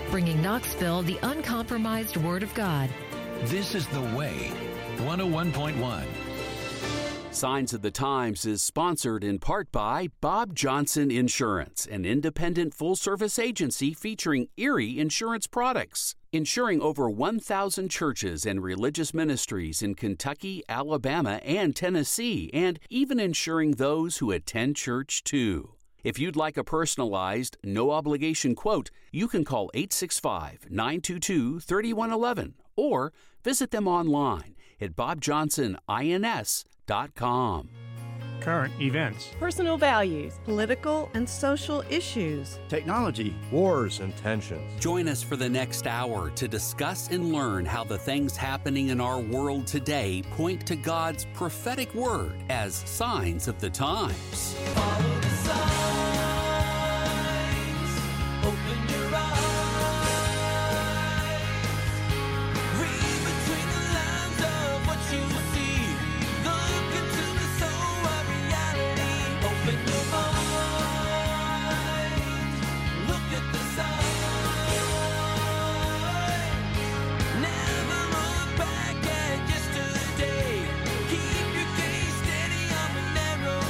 bringing Knoxville the uncompromised Word of God. This is The Way, 101.1. Signs of the Times is sponsored in part by Bob Johnson Insurance, an independent full-service agency featuring Erie insurance products, insuring over 1,000 churches and religious ministries in Kentucky, Alabama, and Tennessee, and even insuring those who attend church too. If you'd like a personalized, no-obligation quote, you can call 865-922-3111 or visit them online at bobjohnsonins.com. Current events, personal values, political and social issues, technology, wars and tensions. Join us for the next hour to discuss and learn how the things happening in our world today point to God's prophetic word as signs of the times. Follow the signs, open your eyes, read between the lines of what you see, look into the soul of reality, open your mind, look at the sign, never look back at yesterday, keep your gaze steady on the narrow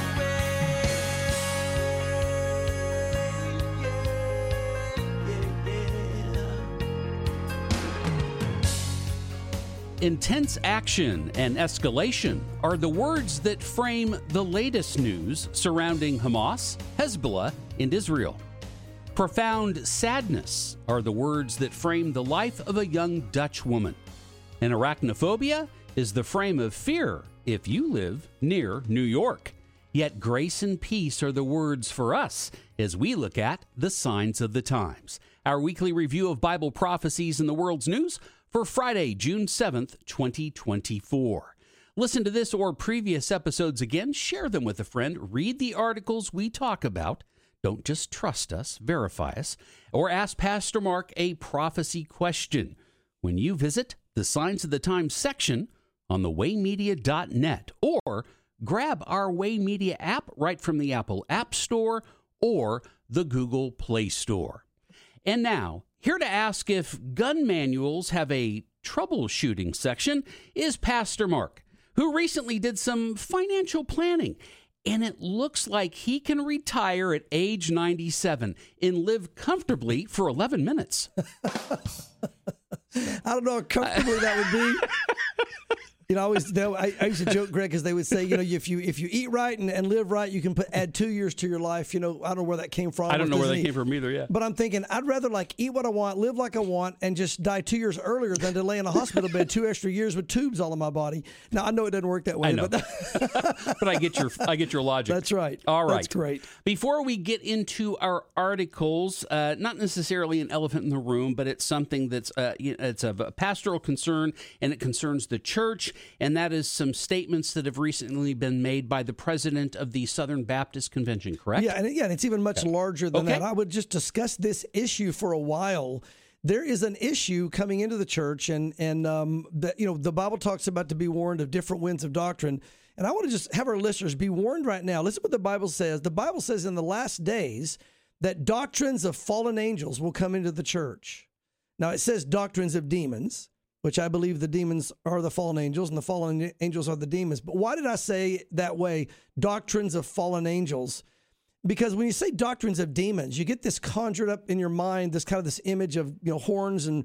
Intense action and escalation are the words that frame the latest news surrounding Hamas, Hezbollah, and Israel. Profound sadness are the words that frame the life of a young Dutch woman. And arachnophobia is the frame of fear if you live near New York. Yet grace and peace are the words for us as we look at the signs of the times. Our weekly review of Bible prophecies in the world's news for Friday, June 7th, 2024. Listen to this or previous episodes again, share them with a friend, read the articles we talk about. Don't just trust us, verify us, or ask Pastor Mark a prophecy question when you visit the Signs of the Times section on thewaymedia.net or grab our Way Media app right from the Apple App Store or the Google Play Store. And now, here to ask if gun manuals have a troubleshooting section is Pastor Mark, who recently did some financial planning. And it looks like he can retire at age 97 and live comfortably for 11 minutes. I don't know how comfortably that would be. You know, I used to joke, Greg, because they would say, you know, if you eat right and live right, you can add 2 years to your life. You know, I don't know where that came from. I don't know where that came from either, yeah. But I'm thinking, I'd rather like eat what I want, live like I want, and just die 2 years earlier than to lay in a hospital bed 2 extra years with tubes all in my body. Now, I know it doesn't work that way. I know. But I get your logic. That's right. All right. That's great. Before we get into our articles, not necessarily an elephant in the room, but it's something that's it's of a pastoral concern, and it concerns the church, and that is some statements that have recently been made by the president of the Southern Baptist Convention, correct? Yeah, and it's even much larger than that. I would just discuss this issue for a while. There is an issue coming into the church, and the Bible talks about to be warned of different winds of doctrine. And I want to just have our listeners be warned right now. Listen what the Bible says. The Bible says in the last days that doctrines of fallen angels will come into the church. Now, it says doctrines of demons, which I believe the demons are the fallen angels and the fallen angels are the demons. But why did I say that way, doctrines of fallen angels? Because when you say doctrines of demons, you get this conjured up in your mind, this kind of this image of, you know, horns and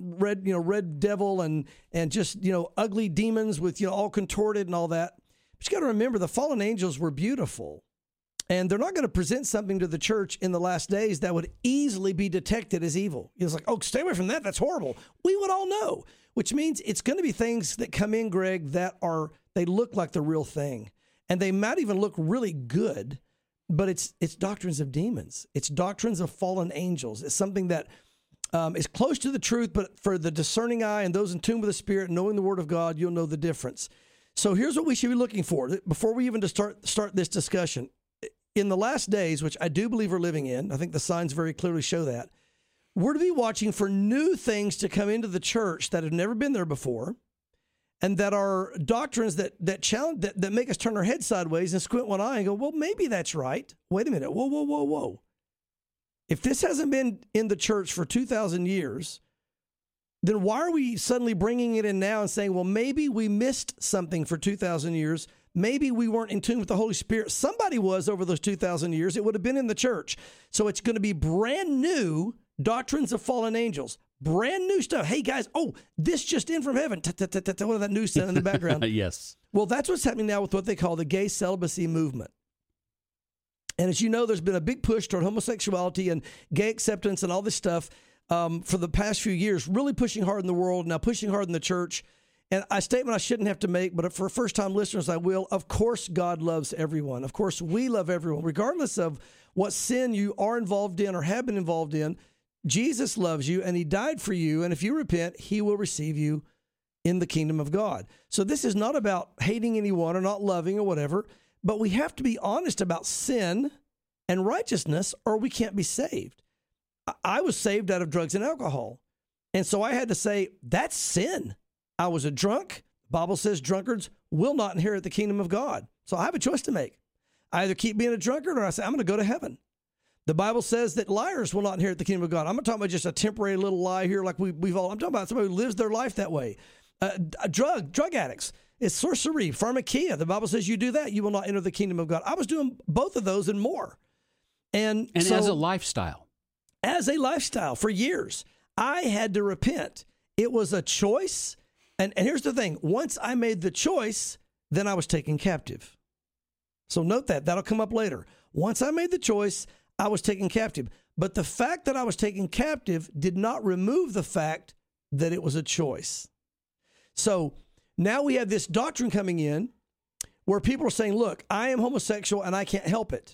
red devil and just, you know, ugly demons with, you know, all contorted and all that. But you got to remember the fallen angels were beautiful. And they're not going to present something to the church in the last days that would easily be detected as evil. It's like, oh, stay away from that. That's horrible. We would all know, which means it's going to be things that come in, Greg, they look like the real thing. And they might even look really good, but it's doctrines of demons. It's doctrines of fallen angels. It's something that is close to the truth, but for the discerning eye and those in tune with the Spirit, knowing the Word of God, you'll know the difference. So here's what we should be looking for before we even start this discussion. In the last days, which I do believe we're living in, I think the signs very clearly show that, we're to be watching for new things to come into the church that have never been there before, and that are doctrines that challenge, that make us turn our head sideways and squint one eye and go, well, maybe that's right. Wait a minute. Whoa. If this hasn't been in the church for 2,000 years, then why are we suddenly bringing it in now and saying, well, maybe we missed something for 2,000 years. Maybe we weren't in tune with the Holy Spirit. Somebody was over those 2,000 years. It would have been in the church. So it's going to be brand new doctrines of fallen angels. Brand new stuff. Hey, guys, this just in from heaven. What is that news in the background? Yes. Well, that's what's happening now with what they call the gay celibacy movement. And as you know, there's been a big push toward homosexuality and gay acceptance and all this stuff for the past few years, really pushing hard in the world, now pushing hard in the church. And a statement I shouldn't have to make, but for first-time listeners, I will. Of course, God loves everyone. Of course, we love everyone. Regardless of what sin you are involved in or have been involved in, Jesus loves you, and he died for you. And if you repent, he will receive you in the kingdom of God. So this is not about hating anyone or not loving or whatever, but we have to be honest about sin and righteousness, or we can't be saved. I was saved out of drugs and alcohol. And so I had to say, that's sin. I was a drunk. The Bible says drunkards will not inherit the kingdom of God. So I have a choice to make. I either keep being a drunkard or I say, I'm going to go to heaven. The Bible says that liars will not inherit the kingdom of God. I'm not talking about just a temporary little lie here like we've all. I'm talking about somebody who lives their life that way. Drug addicts. It's sorcery, pharmakia. The Bible says you do that, you will not enter the kingdom of God. I was doing both of those and more. And so, as a lifestyle. As a lifestyle for years, I had to repent. It was a choice. And here's the thing. Once I made the choice, then I was taken captive. So note that. That'll come up later. Once I made the choice, I was taken captive. But the fact that I was taken captive did not remove the fact that it was a choice. So now we have this doctrine coming in where people are saying, look, I am homosexual and I can't help it.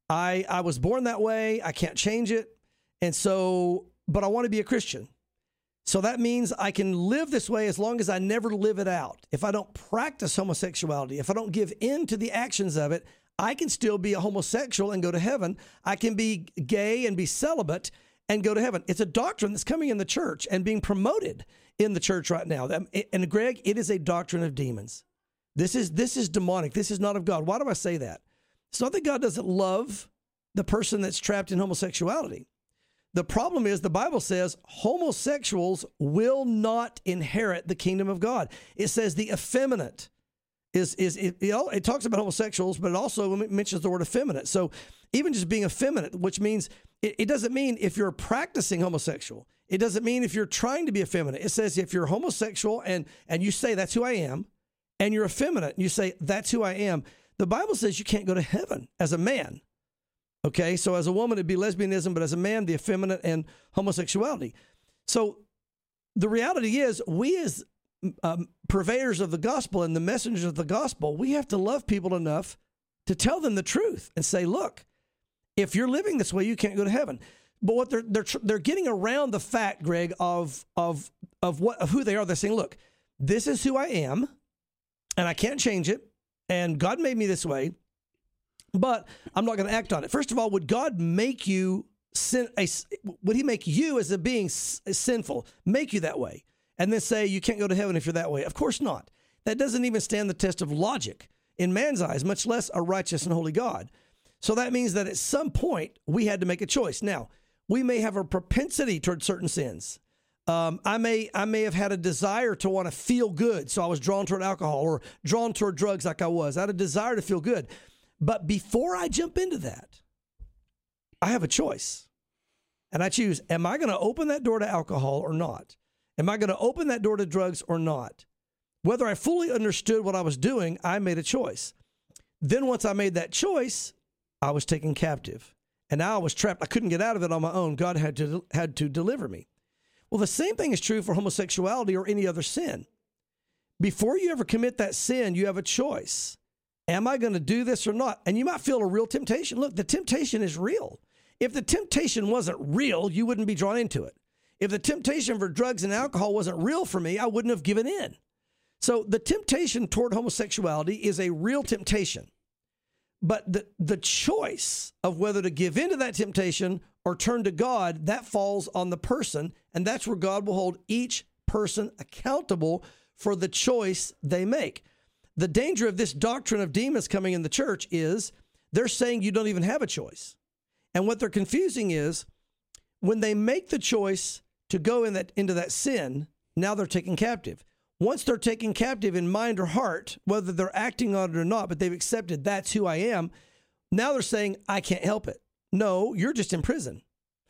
I was born that way. I can't change it. And so, but I want to be a Christian. So that means I can live this way as long as I never live it out. If I don't practice homosexuality, if I don't give in to the actions of it, I can still be a homosexual and go to heaven. I can be gay and be celibate and go to heaven. It's a doctrine that's coming in the church and being promoted in the church right now. And Greg, it is a doctrine of demons. This is demonic. This is not of God. Why do I say that? It's not that God doesn't love the person that's trapped in homosexuality. The problem is the Bible says homosexuals will not inherit the kingdom of God. It says the effeminate it talks about homosexuals, but it also mentions the word effeminate. So even just being effeminate, which means it doesn't mean if you're practicing homosexual. It doesn't mean if you're trying to be effeminate. It says if you're homosexual and you say that's who I am, and you're effeminate and you say that's who I am, the Bible says you can't go to heaven as a man. Okay, so as a woman, it'd be lesbianism, but as a man, the effeminate and homosexuality. So the reality is, we as purveyors of the gospel and the messengers of the gospel, we have to love people enough to tell them the truth and say, look, if you're living this way, you can't go to heaven. But what they're getting around the fact, Greg, of who they are. They're saying, look, this is who I am, and I can't change it, and God made me this way. But I'm not going to act on it. First of all, would God make you would he make you as a being sinful, make you that way, and then say you can't go to heaven if you're that way? Of course not. That doesn't even stand the test of logic in man's eyes, much less a righteous and holy God. So that means that at some point we had to make a choice. Now, we may have a propensity toward certain sins. I may have had a desire to want to feel good, so I was drawn toward alcohol or drawn toward drugs like I was. I had a desire to feel good. But before I jump into that, I have a choice. And I choose, am I going to open that door to alcohol or not? Am I going to open that door to drugs or not? Whether I fully understood what I was doing, I made a choice. Then once I made that choice, I was taken captive. And now I was trapped. I couldn't get out of it on my own. God had to deliver me. Well, the same thing is true for homosexuality or any other sin. Before you ever commit that sin, you have a choice. Am I going to do this or not? And you might feel a real temptation. Look, the temptation is real. If the temptation wasn't real, you wouldn't be drawn into it. If the temptation for drugs and alcohol wasn't real for me, I wouldn't have given in. So the temptation toward homosexuality is a real temptation. But the choice of whether to give into that temptation or turn to God, that falls on the person. And that's where God will hold each person accountable for the choice they make. The danger of this doctrine of demons coming in the church is they're saying you don't even have a choice. And what they're confusing is when they make the choice to go into that sin, now they're taken captive. Once they're taken captive in mind or heart, whether they're acting on it or not, but they've accepted that's who I am, now they're saying, I can't help it. No, you're just in prison.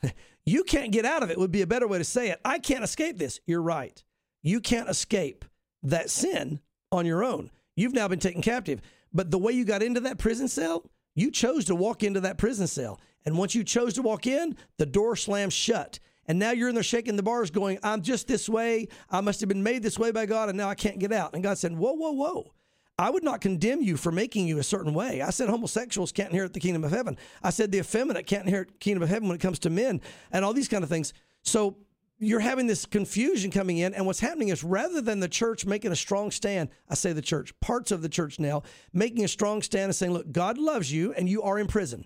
You can't get out of it would be a better way to say it. I can't escape this. You're right. You can't escape that sin on your own. You've now been taken captive. But the way you got into that prison cell, you chose to walk into that prison cell. And once you chose to walk in, the door slams shut. And now you're in there shaking the bars going, I'm just this way. I must have been made this way by God, and now I can't get out. And God said, whoa, whoa, whoa. I would not condemn you for making you a certain way. I said homosexuals can't inherit the kingdom of heaven. I said the effeminate can't inherit the kingdom of heaven when it comes to men and all these kind of things. So you're having this confusion coming in, and what's happening is rather than the church making a strong stand, I say the church, parts of the church now, making a strong stand and saying, look, God loves you and you are in prison.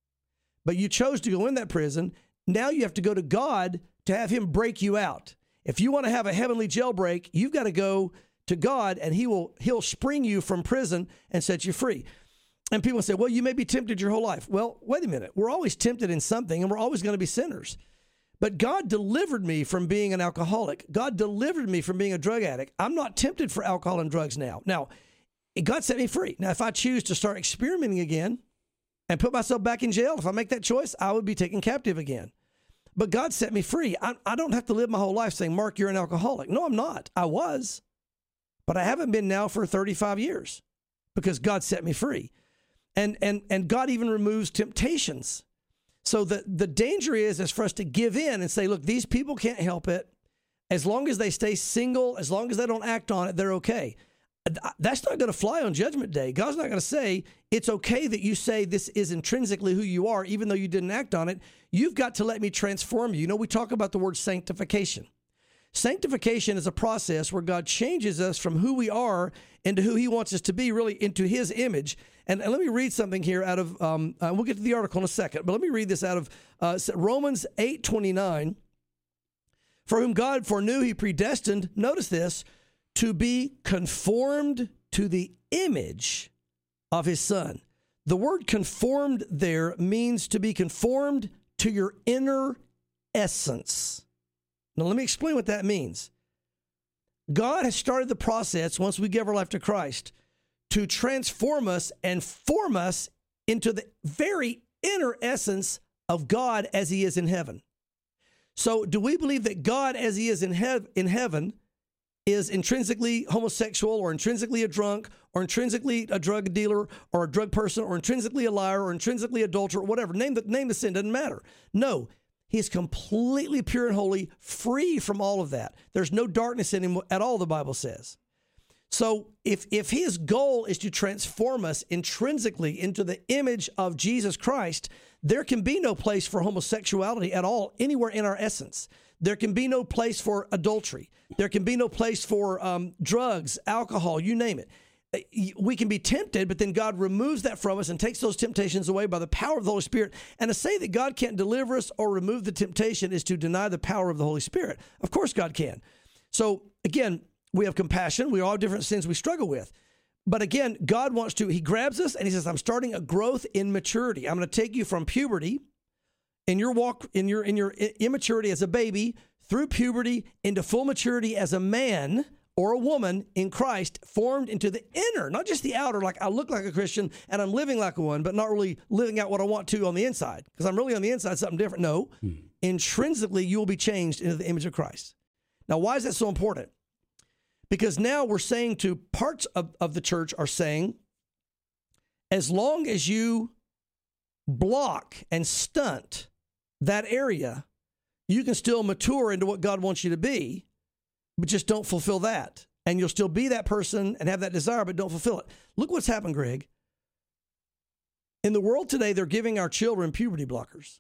But you chose to go in that prison. Now you have to go to God to have him break you out. If you want to have a heavenly jailbreak, you've got to go to God, and he'll spring you from prison and set you free. And people say, well, you may be tempted your whole life. Well, wait a minute. We're always tempted in something, and we're always going to be sinners. But God delivered me from being an alcoholic. God delivered me from being a drug addict. I'm not tempted for alcohol and drugs now. Now, God set me free. Now, if I choose to start experimenting again and put myself back in jail, if I make that choice, I would be taken captive again. But God set me free. I don't have to live my whole life saying, Mark, you're an alcoholic. No, I'm not. I was. But I haven't been now for 35 years because God set me free. And God even removes temptations. So the danger is for us to give in and say, look, these people can't help it. As long as they stay single, as long as they don't act on it, they're okay. That's not going to fly on Judgment Day. God's not going to say, it's okay that you say this is intrinsically who you are, even though you didn't act on it. You've got to let me transform you. You know, we talk about the word sanctification. Sanctification is a process where God changes us from who we are into who he wants us to be, really into his image. And let me read something here out of, we'll get to the article in a second, but let me read this out of Romans 8:29. For whom God foreknew, he predestined, notice this, to be conformed to the image of his Son. The word conformed there means to be conformed to your inner essence. Now, let me explain what that means. God has started the process, once we give our life to Christ, to transform us and form us into the very inner essence of God as he is in heaven. So do we believe that God as he is in heaven is intrinsically homosexual or intrinsically a drunk or intrinsically a drug dealer or a drug person or intrinsically a liar or intrinsically adulterer or whatever? Name the sin, doesn't matter. No. He's completely pure and holy, free from all of that. There's no darkness in him at all, the Bible says. So if his goal is to transform us intrinsically into the image of Jesus Christ, there can be no place for homosexuality at all, anywhere in our essence. There can be no place for adultery. There can be no place for drugs, alcohol, you name it. We can be tempted, but then God removes that from us and takes those temptations away by the power of the Holy Spirit. And to say that God can't deliver us or remove the temptation is to deny the power of the Holy Spirit. Of course God can. So again, we have compassion. We all have different sins we struggle with. But again, God wants to, he grabs us and he says, I'm starting a growth in maturity. I'm going to take you from puberty in your walk, in your immaturity as a baby, through puberty into full maturity as a man or a woman in Christ, formed into the inner, not just the outer, like I look like a Christian and I'm living like one, but not really living out what I want to on the inside, because I'm really on the inside something different. No, intrinsically you will be changed into the image of Christ. Now, why is that so important? Because now we're saying to parts of the church are saying, as long as you block and stunt that area, you can still mature into what God wants you to be, but just don't fulfill that. And you'll still be that person and have that desire, but don't fulfill it. Look what's happened, Greg. In the world today, they're giving our children puberty blockers.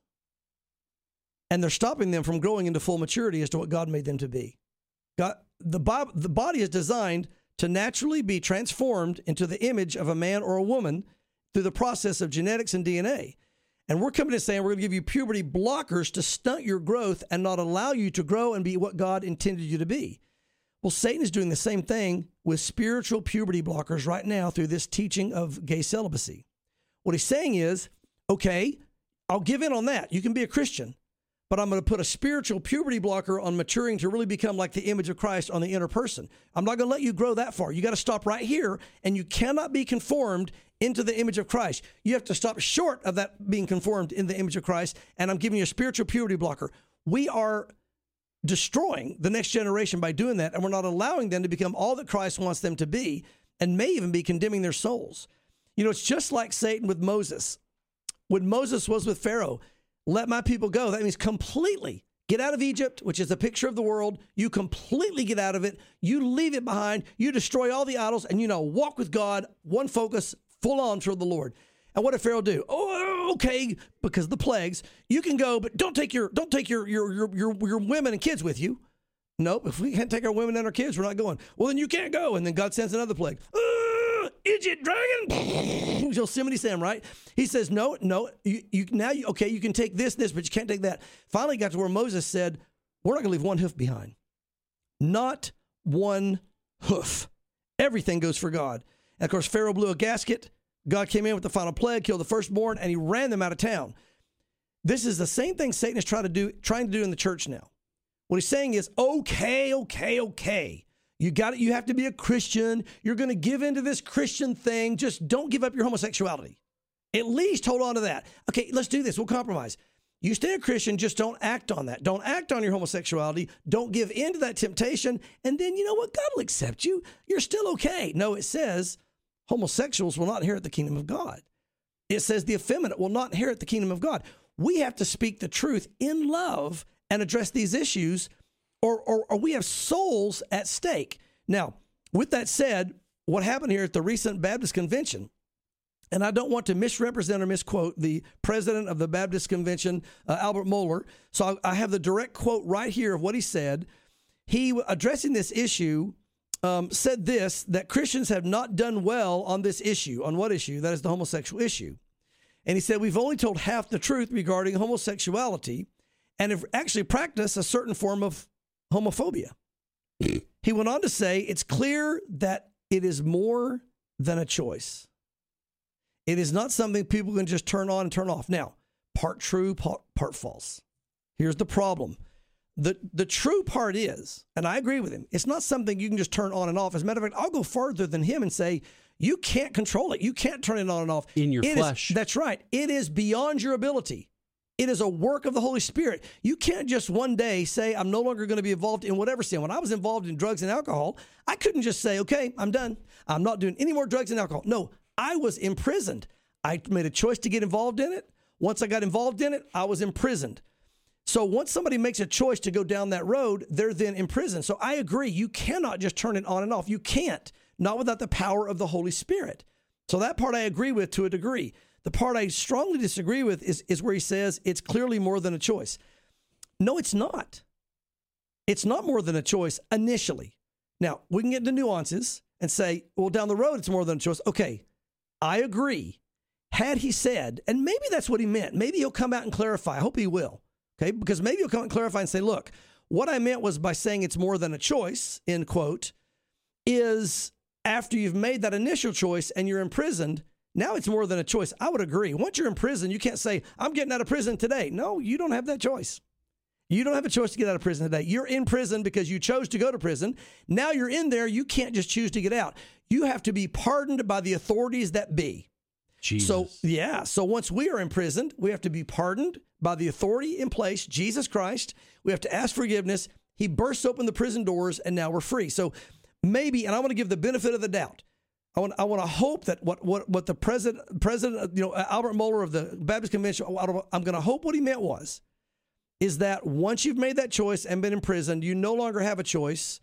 And they're stopping them from growing into full maturity as to what God made them to be. God, the body is designed to naturally be transformed into the image of a man or a woman through the process of genetics and DNA. And we're coming to saying we're going to give you puberty blockers to stunt your growth and not allow you to grow and be what God intended you to be. Well, Satan is doing the same thing with spiritual puberty blockers right now through this teaching of gay celibacy. What he's saying is, okay, I'll give in on that. You can be a Christian, but I'm going to put a spiritual puberty blocker on maturing to really become like the image of Christ on the inner person. I'm not going to let you grow that far. You got to stop right here, and you cannot be conformed into the image of Christ. You have to stop short of that being conformed in the image of Christ, and I'm giving you a spiritual puberty blocker. We are destroying the next generation by doing that, and we're not allowing them to become all that Christ wants them to be, and may even be condemning their souls. You know, it's just like Satan with Moses. When Moses was with Pharaoh, let my people go. That means completely get out of Egypt, which is a picture of the world. You completely get out of it. You leave it behind. You destroy all the idols, and you now walk with God, one focus, full on toward the Lord. And what did Pharaoh do? Oh, okay, because of the plagues, you can go, but don't take your women and kids with you. Nope, if we can't take our women and our kids, we're not going. Well, then you can't go. And then God sends another plague. Idiot dragon. Yosemite Sam, right? He says, no, you can take this, but you can't take that. Finally got to where Moses said, we're not going to leave one hoof behind. Not one hoof. Everything goes for God. And of course, Pharaoh blew a gasket. God came in with the final plague, killed the firstborn, and he ran them out of town. This is the same thing Satan is trying to do in the church now. What he's saying is, okay. You got it. You have to be a Christian. You're going to give into this Christian thing. Just don't give up your homosexuality. At least hold on to that. Okay, let's do this. We'll compromise. You stay a Christian, just don't act on that. Don't act on your homosexuality. Don't give in to that temptation. And then, you know what? God will accept you. You're still okay. No, it says homosexuals will not inherit the kingdom of God. It says the effeminate will not inherit the kingdom of God. We have to speak the truth in love and address these issues, or we have souls at stake. Now, with that said, what happened here at the recent Baptist convention, and I don't want to misrepresent or misquote the president of the Baptist convention, Albert Mohler, so I have the direct quote right here of what he said. He, addressing this issue, said this, that Christians have not done well on this issue. On what issue? That is the homosexual issue. And he said, we've only told half the truth regarding homosexuality and have actually practiced a certain form of homophobia. He went on to say, it's clear that it is more than a choice. It is not something people can just turn on and turn off. Now, part true, part false. Here's the problem. The true part is, and I agree with him, it's not something you can just turn on and off. As a matter of fact, I'll go further than him and say, you can't control it. You can't turn it on and off. In your flesh. That's right. It is beyond your ability. It is a work of the Holy Spirit. You can't just one day say, I'm no longer going to be involved in whatever sin. When I was involved in drugs and alcohol, I couldn't just say, okay, I'm done. I'm not doing any more drugs and alcohol. No, I was imprisoned. I made a choice to get involved in it. Once I got involved in it, I was imprisoned. So once somebody makes a choice to go down that road, they're then imprisoned. So I agree, you cannot just turn it on and off. You can't, not without the power of the Holy Spirit. So that part I agree with to a degree. The part I strongly disagree with is where he says it's clearly more than a choice. No, it's not. It's not more than a choice initially. Now, we can get into nuances and say, well, down the road, it's more than a choice. Okay, I agree. Had he said, and maybe that's what he meant, maybe he'll come out and clarify. I hope he will. Okay, because maybe he'll come out and clarify and say, look, what I meant was by saying it's more than a choice, end quote, is after you've made that initial choice and you're imprisoned, now it's more than a choice. I would agree. Once you're in prison, you can't say, I'm getting out of prison today. No, you don't have that choice. You don't have a choice to get out of prison today. You're in prison because you chose to go to prison. Now you're in there. You can't just choose to get out. You have to be pardoned by the authorities that be. Jesus. So once we are imprisoned, we have to be pardoned by the authority in place, Jesus Christ. We have to ask forgiveness. He bursts open the prison doors, and now we're free. So maybe, and I want to give the benefit of the doubt. I want to hope that what the president, Albert Mohler of the Baptist Convention, I'm going to hope what he meant is that once you've made that choice and been imprisoned, you no longer have a choice.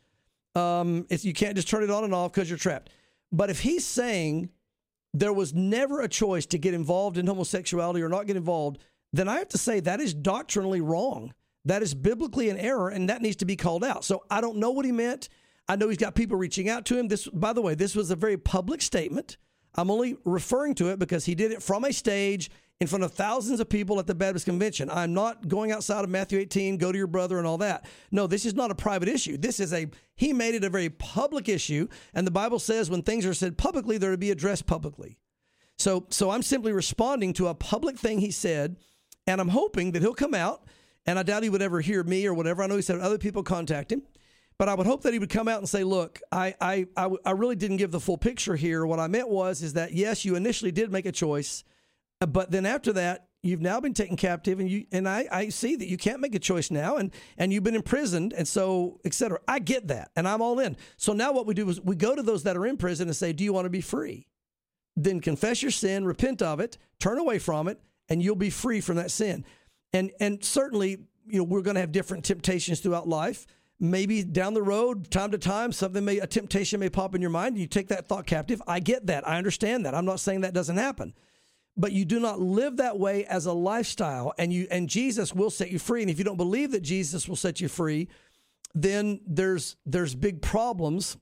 You can't just turn it on and off because you're trapped. But if he's saying there was never a choice to get involved in homosexuality or not get involved, then I have to say that is doctrinally wrong. That is biblically an error, and that needs to be called out. So I don't know what he meant. I know he's got people reaching out to him. This, by the way, this was a very public statement. I'm only referring to it because he did it from a stage in front of thousands of people at the Baptist Convention. I'm not going outside of Matthew 18, go to your brother and all that. No, this is not a private issue. He made it a very public issue, and the Bible says when things are said publicly, they're to be addressed publicly. So I'm simply responding to a public thing he said, and I'm hoping that he'll come out and I doubt he would ever hear me or whatever. I know he said other people contact him. But I would hope that he would come out and say, look, I really didn't give the full picture here. What I meant is that, yes, you initially did make a choice, but then after that, you've now been taken captive, and I see that you can't make a choice now, and you've been imprisoned, and so, et cetera. I get that, and I'm all in. So now what we do is we go to those that are in prison and say, do you want to be free? Then confess your sin, repent of it, turn away from it, and you'll be free from that sin. And certainly, we're going to have different temptations throughout life. Maybe down the road, time to time, a temptation may pop in your mind, and you take that thought captive. I get that. I understand that. I'm not saying that doesn't happen. But you do not live that way as a lifestyle, and Jesus will set you free. And if you don't believe that Jesus will set you free, then there's big problems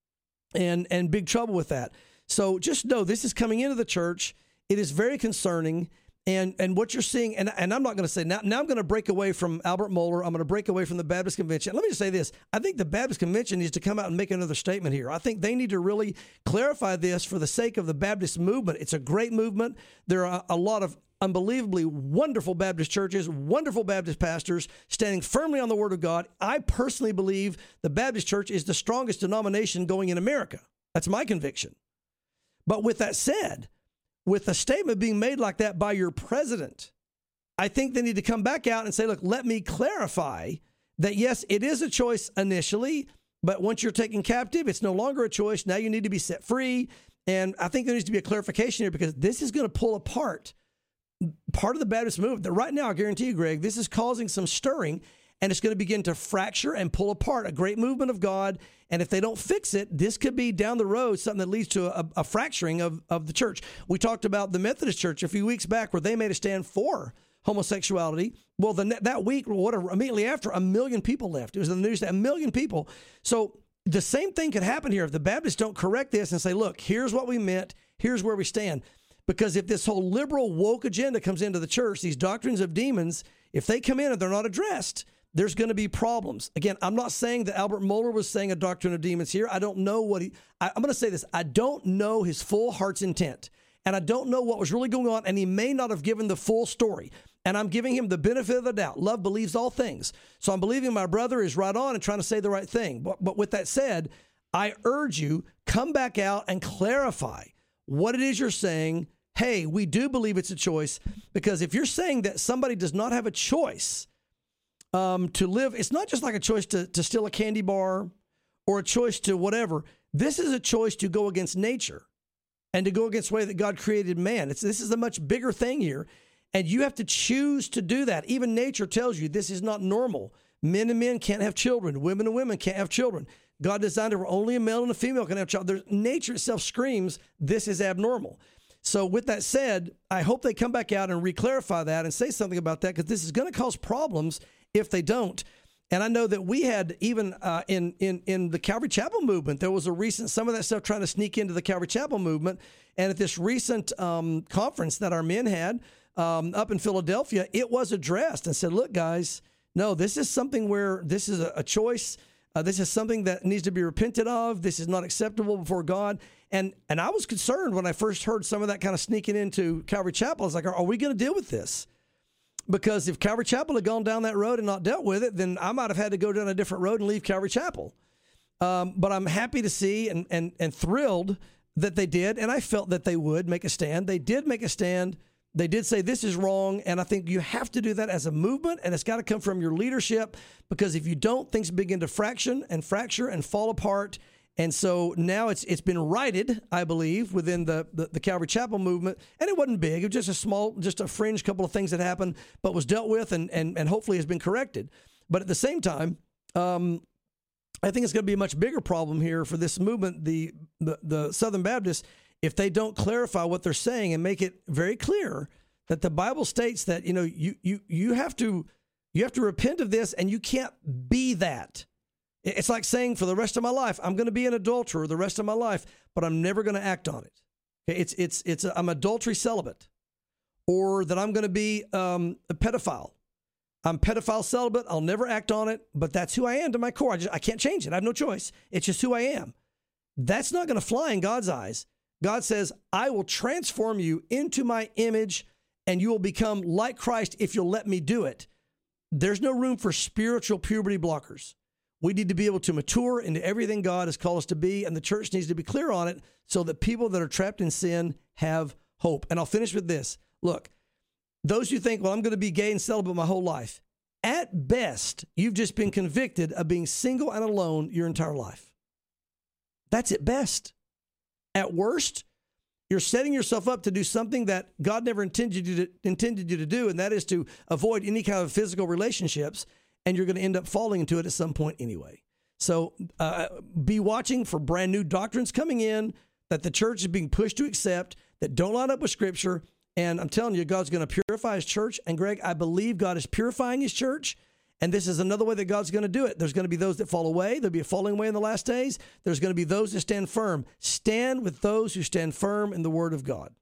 and big trouble with that. So just know this is coming into the church. It is very concerning. And what you're seeing, and I'm not going to say, now I'm going to break away from Albert Mohler. I'm going to break away from the Baptist Convention. Let me just say this. I think the Baptist Convention needs to come out and make another statement here. I think they need to really clarify this for the sake of the Baptist movement. It's a great movement. There are a lot of unbelievably wonderful Baptist churches, wonderful Baptist pastors standing firmly on the Word of God. I personally believe the Baptist church is the strongest denomination going in America. That's my conviction. But with that said, with a statement being made like that by your president, I think they need to come back out and say, look, let me clarify that, yes, it is a choice initially, but once you're taken captive, it's no longer a choice. Now you need to be set free. And I think there needs to be a clarification here, because this is going to pull apart part of the Baptist movement. That right now, I guarantee you, Greg, this is causing some stirring, and it's going to begin to fracture and pull apart a great movement of God. And if they don't fix it, this could be down the road something that leads to a fracturing of the church. We talked about the Methodist Church a few weeks back where they made a stand for homosexuality. Well, that week, immediately after, 1 million people left. It was in the news, 1 million people. So the same thing could happen here if the Baptists don't correct this and say, look, here's what we meant, here's where we stand. Because if this whole liberal woke agenda comes into the church, these doctrines of demons, if they come in and they're not addressed, there's going to be problems. Again, I'm not saying that Albert Mohler was saying a doctrine of demons here. I don't know what I'm going to say this. I don't know his full heart's intent, and I don't know what was really going on, and he may not have given the full story. And I'm giving him the benefit of the doubt. Love believes all things. So I'm believing my brother is right on and trying to say the right thing. But with that said, I urge you, come back out and clarify what it is you're saying. Hey, we do believe it's a choice, because if you're saying that somebody does not have a choice to live, it's not just like a choice to steal a candy bar or a choice to whatever. This is a choice to go against nature and to go against the way that God created man. This is a much bigger thing here, and you have to choose to do that. Even nature tells you this is not normal. Men and men can't have children. Women and women can't have children. God designed it where only a male and a female can have children. Nature itself screams this is abnormal. So with that said, I hope they come back out and re-clarify that and say something about that, because this is going to cause problems if they don't. And I know that we had even in the Calvary Chapel movement, there was some of that stuff trying to sneak into the Calvary Chapel movement. And at this recent conference that our men had up in Philadelphia, it was addressed and said, look, guys, no, this is something where this is a choice. This is something that needs to be repented of. This is not acceptable before God. And I was concerned when I first heard some of that kind of sneaking into Calvary Chapel. I was like, are we going to deal with this? Because if Calvary Chapel had gone down that road and not dealt with it, then I might have had to go down a different road and leave Calvary Chapel. But I'm happy to see and thrilled that they did, and I felt that they would make a stand. They did make a stand. They did say this is wrong, and I think you have to do that as a movement, and it's got to come from your leadership, because if you don't, things begin to fracture and fall apart. And so now it's been righted, I believe, within the Calvary Chapel movement, and it wasn't big. It was just a fringe couple of things that happened, but was dealt with and hopefully has been corrected. But at the same time, I think it's going to be a much bigger problem here for this movement, the Southern Baptists, if they don't clarify what they're saying and make it very clear that the Bible states that, you have to repent of this, and you can't be that. It's like saying for the rest of my life, I'm going to be an adulterer the rest of my life, but I'm never going to act on it. Okay? I'm adultery celibate, or that I'm going to be a pedophile. I'm pedophile celibate. I'll never act on it, but that's who I am to my core. I can't change it. I have no choice. It's just who I am. That's not going to fly in God's eyes. God says, I will transform you into my image, and you will become like Christ if you'll let me do it. there's no room for spiritual puberty blockers. We need to be able to mature into everything God has called us to be, and the church needs to be clear on it so that people that are trapped in sin have hope. And I'll finish with this. Look, those who think, well, I'm going to be gay and celibate my whole life, at best, you've just been convicted of being single and alone your entire life. That's at best. At worst, you're setting yourself up to do something that God never intended you to do, and that is to avoid any kind of physical relationships, and you're going to end up falling into it at some point anyway. So be watching for brand new doctrines coming in that the church is being pushed to accept that don't line up with Scripture. And I'm telling you, God's going to purify his church. And Greg, I believe God is purifying his church. And this is another way that God's going to do it. There's going to be those that fall away. There'll be a falling away in the last days. There's going to be those that stand firm. Stand with those who stand firm in the Word of God.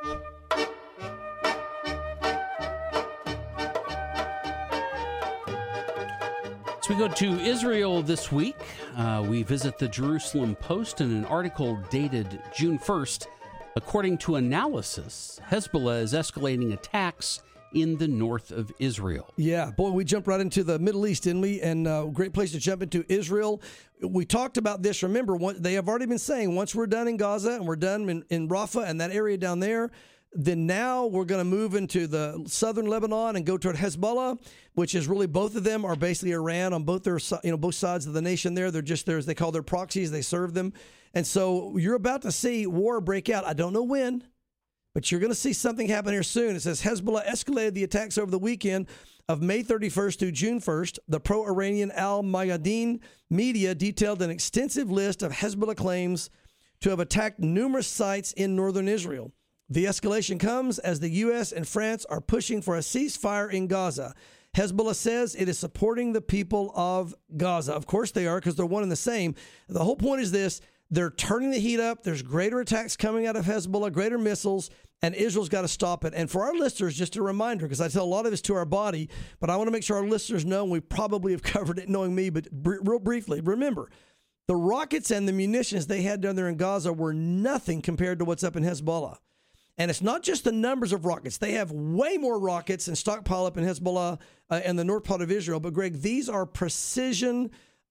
As we go to Israel this week, we visit the Jerusalem Post in an article dated June 1st. According to analysis, Hezbollah is escalating attacks in the north of Israel. Yeah, boy, we jumped right into the Middle East, didn't we? And great place to jump into Israel. We talked about this. Remember, they have already been saying once we're done in Gaza and we're done in Rafah and that area down there, then now we're going to move into the southern Lebanon and go toward Hezbollah, which is really both of them are basically Iran on both their both sides of the nation there. They're just there, as they call their proxies. They serve them. And so you're about to see war break out. I don't know when, but you're going to see something happen here soon. It says Hezbollah escalated the attacks over the weekend of May 31st through June 1st. The pro-Iranian Al-Mayadeen media detailed an extensive list of Hezbollah claims to have attacked numerous sites in northern Israel. The escalation comes as the U.S. and France are pushing for a ceasefire in Gaza. Hezbollah says it is supporting the people of Gaza. Of course they are, because they're one and the same. The whole point is this. They're turning the heat up. There's greater attacks coming out of Hezbollah, greater missiles, and Israel's got to stop it. And for our listeners, just a reminder, because I tell a lot of this to our body, but I want to make sure our listeners know, and we probably have covered it knowing me, but real briefly, remember, the rockets and the munitions they had down there in Gaza were nothing compared to what's up in Hezbollah. And it's not just the numbers of rockets. They have way more rockets and stockpile up in Hezbollah and the north part of Israel. But, Greg, these are precision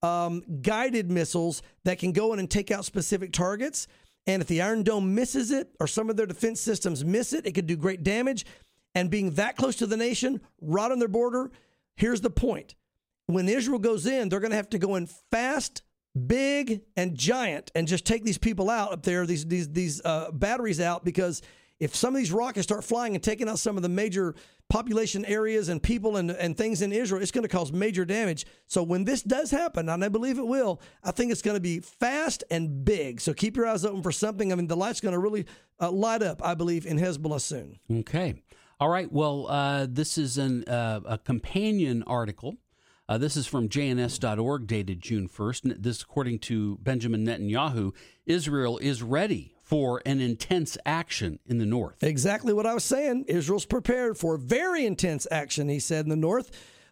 guided missiles that can go in and take out specific targets. And if the Iron Dome misses it or some of their defense systems miss it, it could do great damage. And being that close to the nation, right on their border, here's the point. When Israel goes in, they're going to have to go in fast, big, and giant and just take these people out up there, these batteries out, because if some of these rockets start flying and taking out some of the major population areas and people and things in Israel, it's going to cause major damage. So when this does happen, and I believe it will, I think it's going to be fast and big. So keep your eyes open for something. I mean, the light's going to really light up, I believe, in Hezbollah soon. Okay. All right. Well, this is a companion article. This is from JNS.org, dated June 1st. This, according to Benjamin Netanyahu, Israel is ready for an intense action in the north. Exactly what I was saying. Israel's prepared for very intense action, he said, in the north.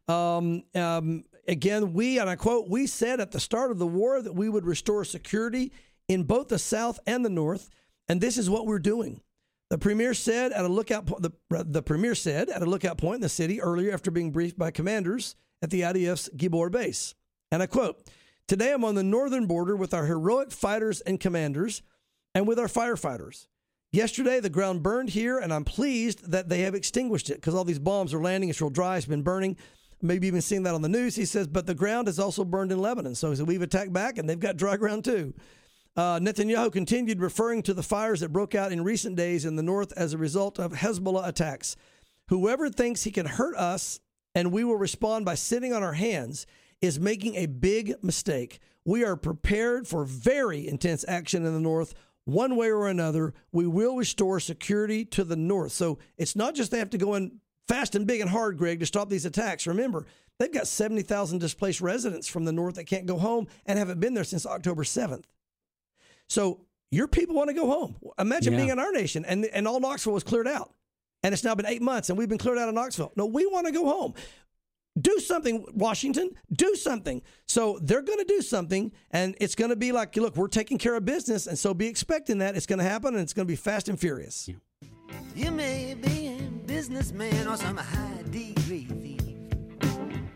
Again, and I quote, we said at the start of the war that we would restore security in both the south and the north, and this is what we're doing. The premier said at a lookout point in the city earlier after being briefed by commanders at the IDF's Gibor base. And I quote, today I'm on the northern border with our heroic fighters and commanders and with our firefighters. Yesterday, the ground burned here, and I'm pleased that they have extinguished it because all these bombs are landing. It's real dry. It's been burning. Maybe even seeing that on the news. He says, but the ground is also burned in Lebanon. So he said, we've attacked back, and they've got dry ground too. Netanyahu continued referring to the fires that broke out in recent days in the north as a result of Hezbollah attacks. Whoever thinks he can hurt us and we will respond by sitting on our hands is making a big mistake. We are prepared for very intense action in the north. One way or another, we will restore security to the north. So it's not just they have to go in fast and big and hard, Greg, to stop these attacks. Remember, they've got 70,000 displaced residents from the north that can't go home and haven't been there since October 7th. So your people want to go home. Imagine being in our nation and all Knoxville was cleared out. And it's now been 8 months and we've been cleared out of Knoxville. No, we want to go home. Do something, Washington. Do something. So they're going to do something, and it's going to be like, look, we're taking care of business, and so be expecting that. It's going to happen, and it's going to be fast and furious. Yeah. You may be a businessman or some high degree thief.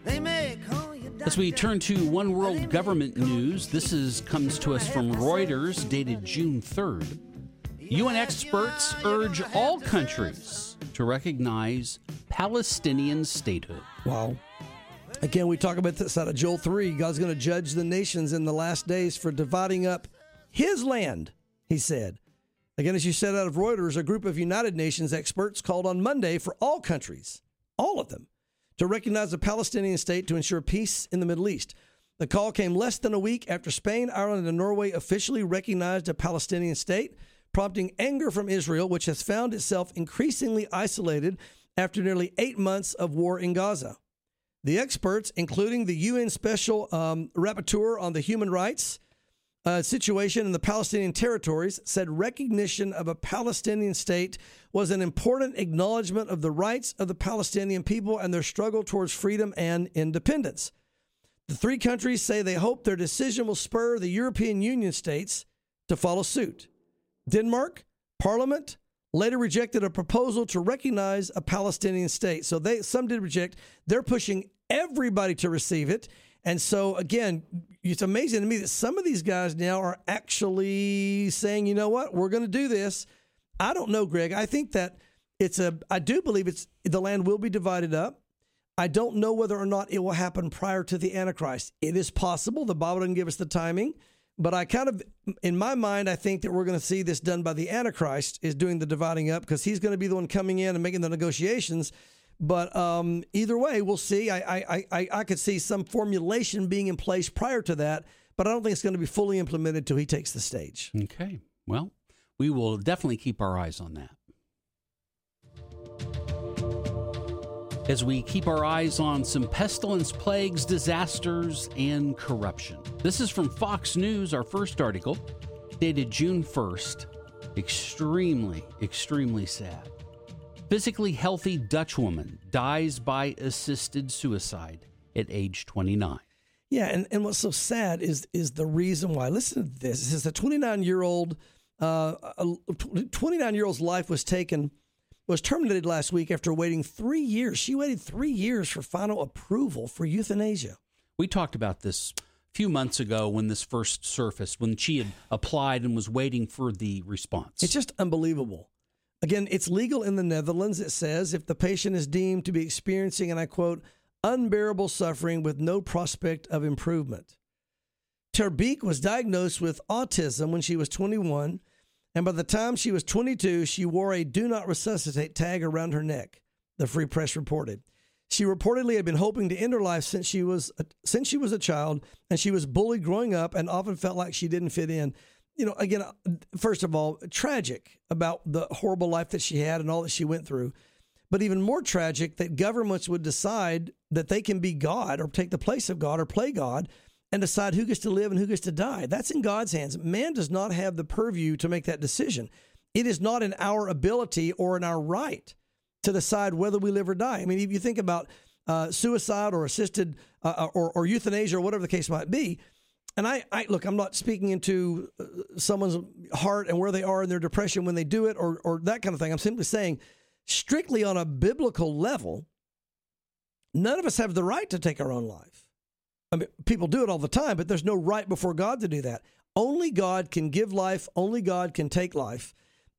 As we turn to one world government news, comes to us from Reuters, dated June 3rd. UN experts urge all countries to recognize Palestinian statehood. Wow. Again, we talk about this out of Joel 3. God's going to judge the nations in the last days for dividing up his land, he said. Again, as you said out of Reuters, a group of United Nations experts called on Monday for all countries, all of them, to recognize a Palestinian state to ensure peace in the Middle East. The call came less than a week after Spain, Ireland, and Norway officially recognized a Palestinian state, prompting anger from Israel, which has found itself increasingly isolated after nearly 8 months of war in Gaza. The experts, including the UN Special Rapporteur on the Human Rights situation in the Palestinian territories, said recognition of a Palestinian state was an important acknowledgement of the rights of the Palestinian people and their struggle towards freedom and independence. The three countries say they hope their decision will spur the European Union states to follow suit. Denmark, Parliament, later rejected a proposal to recognize a Palestinian state. So some did reject. They're pushing everybody to receive it. And so, again, it's amazing to me that some of these guys now are actually saying, you know what, we're going to do this. I don't know, Greg. I think that I do believe the land will be divided up. I don't know whether or not it will happen prior to the Antichrist. It is possible. The Bible doesn't give us the timing. But I kind of, in my mind, I think that we're going to see this done by the Antichrist, is doing the dividing up, because he's going to be the one coming in and making the negotiations. But either way, we'll see. I could see some formulation being in place prior to that, but I don't think it's going to be fully implemented till he takes the stage. Okay. Well, we will definitely keep our eyes on that. As we keep our eyes on some pestilence, plagues, disasters, and corruption. This is from Fox News, our first article, dated June 1st. Extremely, extremely sad. Physically healthy Dutch woman dies by assisted suicide at age 29. Yeah, and what's so sad is the reason why. Listen to this. It says a 29-year-old's life was terminated last week after waiting 3 years. She waited 3 years for final approval for euthanasia. We talked about this a few months ago when this first surfaced, when she had applied and was waiting for the response. It's just unbelievable. Again, it's legal in the Netherlands, it says, if the patient is deemed to be experiencing, and I quote, unbearable suffering with no prospect of improvement. Terbeek was diagnosed with autism when she was 21, and by the time she was 22, she wore a do not resuscitate tag around her neck, the Free Press reported. She reportedly had been hoping to end her life since she was a child, and she was bullied growing up and often felt like she didn't fit in. You know, again, first of all, tragic about the horrible life that she had and all that she went through. But even more tragic that governments would decide that they can be God or take the place of God or play God and decide who gets to live and who gets to die. That's in God's hands. Man does not have the purview to make that decision. It is not in our ability or in our right to decide whether we live or die. I mean, if you think about suicide or assisted or euthanasia or whatever the case might be, and I look, I'm not speaking into someone's heart and where they are in their depression when they do it or that kind of thing. I'm simply saying, strictly on a biblical level, none of us have the right to take our own life. I mean, people do it all the time, but there's no right before God to do that. Only God can give life. Only God can take life.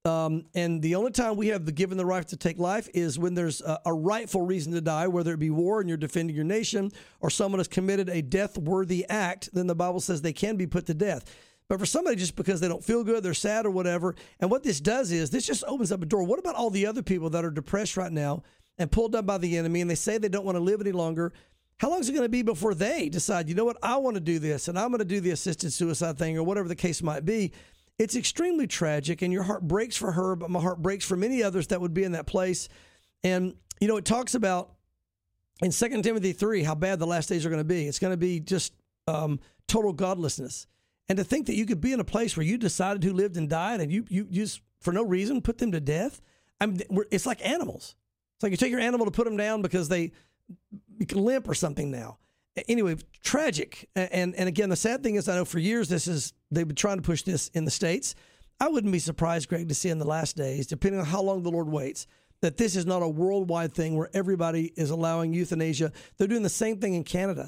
And the only time we have given the right to take life is when there's a rightful reason to die, whether it be war and you're defending your nation, or someone has committed a death-worthy act, then the Bible says they can be put to death. But for somebody, just because they don't feel good, they're sad or whatever, and what this does is this just opens up a door. What about all the other people that are depressed right now and pulled down by the enemy, and they say they don't want to live any longer? How long is it going to be before they decide, you know what, I want to do this, and I'm going to do the assisted suicide thing, or whatever the case might be? It's extremely tragic, and your heart breaks for her, but my heart breaks for many others that would be in that place. And, you know, it talks about in 2 Timothy 3 how bad the last days are going to be. It's going to be just total godlessness. And to think that you could be in a place where you decided who lived and died, and you just, for no reason, put them to death. I mean, it's like animals. It's like you take your animal to put them down because they can limp or something now. Anyway, tragic. And again, the sad thing is, I know for years they've been trying to push this in the States. I wouldn't be surprised, Greg, to see in the last days, depending on how long the Lord waits, that this is not a worldwide thing where everybody is allowing euthanasia. They're doing the same thing in Canada.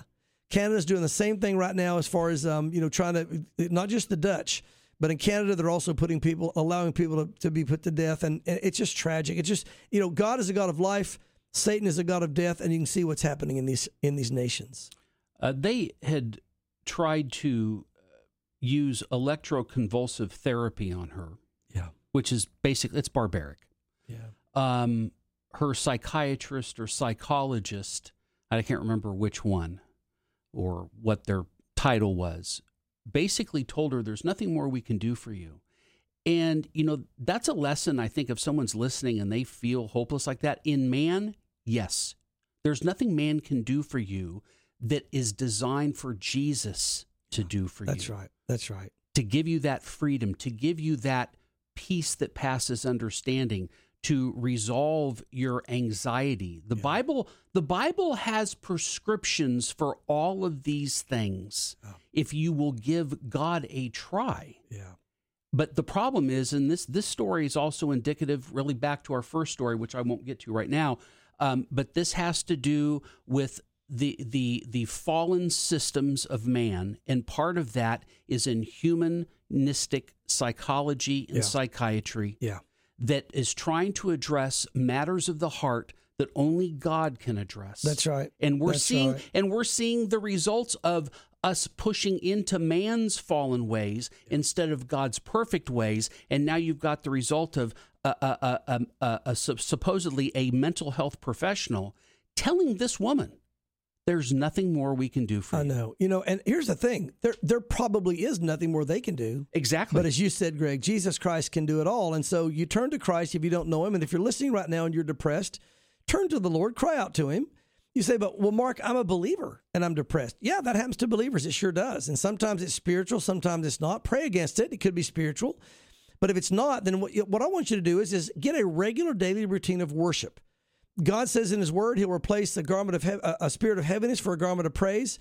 Canada's doing the same thing right now as far as trying to, not just the Dutch, but in Canada they're also allowing people to be put to death, and it's just tragic. It's just, God is a God of life, Satan is a God of death, and you can see what's happening in these nations. They had tried to use electroconvulsive therapy on her. Yeah. Which is basically, it's barbaric. Yeah. Her psychiatrist or psychologist, I can't remember which one or what their title was, basically told her there's nothing more we can do for you. And, that's a lesson, I think, if someone's listening and they feel hopeless like that. In man, yes, there's nothing man can do for you that is designed for Jesus to do for you. That's right. To give you that freedom, to give you that peace that passes understanding, to resolve your anxiety. The Bible has prescriptions for all of these things if you will give God a try. Yeah. But the problem is, and this story is also indicative, really back to our first story, which I won't get to right now, but this has to do with the fallen systems of man, and part of that is in humanistic psychology and psychiatry that is trying to address matters of the heart that only God can address. That's right. And we're seeing the results of us pushing into man's fallen ways instead of God's perfect ways, and now you've got the result of supposedly a mental health professional telling this woman, there's nothing more we can do for you. I know. And here's the thing. There probably is nothing more they can do. Exactly. But as you said, Greg, Jesus Christ can do it all. And so you turn to Christ if you don't know him. And if you're listening right now and you're depressed, turn to the Lord, cry out to him. You say, well, Mark, I'm a believer and I'm depressed. Yeah, that happens to believers. It sure does. And sometimes it's spiritual, sometimes it's not. Pray against it. It could be spiritual. But if it's not, then what I want you to do is get a regular daily routine of worship. God says in his word, he'll replace the garment of a spirit of heaviness for a garment of praise.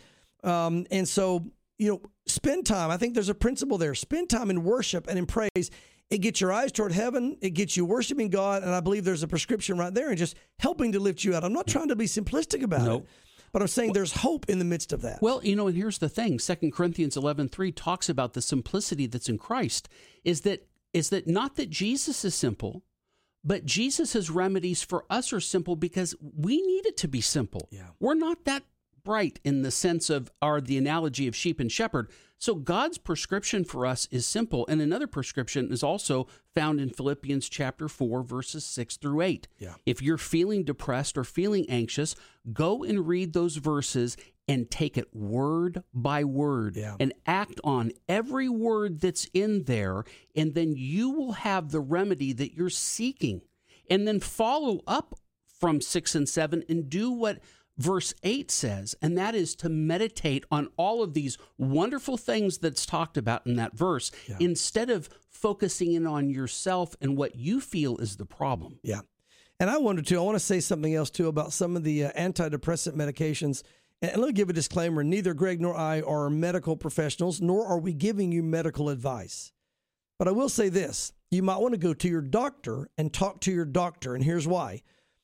And so, spend time. I think there's a principle there. Spend time in worship and in praise. It gets your eyes toward heaven. It gets you worshiping God. And I believe there's a prescription right there and just helping to lift you out. I'm not trying to be simplistic about it, but I'm saying there's hope in the midst of that. Well, and here's the thing. 2 Corinthians 11:3 talks about the simplicity that's in Christ is that not that Jesus is simple, but Jesus' remedies for us are simple because we need it to be simple. Yeah. We're not that bright in the sense of the analogy of sheep and shepherd. So God's prescription for us is simple. And another prescription is also found in Philippians chapter 4, verses 6 through 8. Yeah. If you're feeling depressed or feeling anxious, go and read those verses and take it word by word and act on every word that's in there. And then you will have the remedy that you're seeking. And then follow up from 6 and 7 and do what verse 8 says, and that is to meditate on all of these wonderful things that's talked about in that verse instead of focusing in on yourself and what you feel is the problem. Yeah. And I want to say something else, too, about some of the antidepressant medications. And let me give a disclaimer. Neither Greg nor I are medical professionals, nor are we giving you medical advice. But I will say this. You might want to go to your doctor and talk to your doctor, and here's why.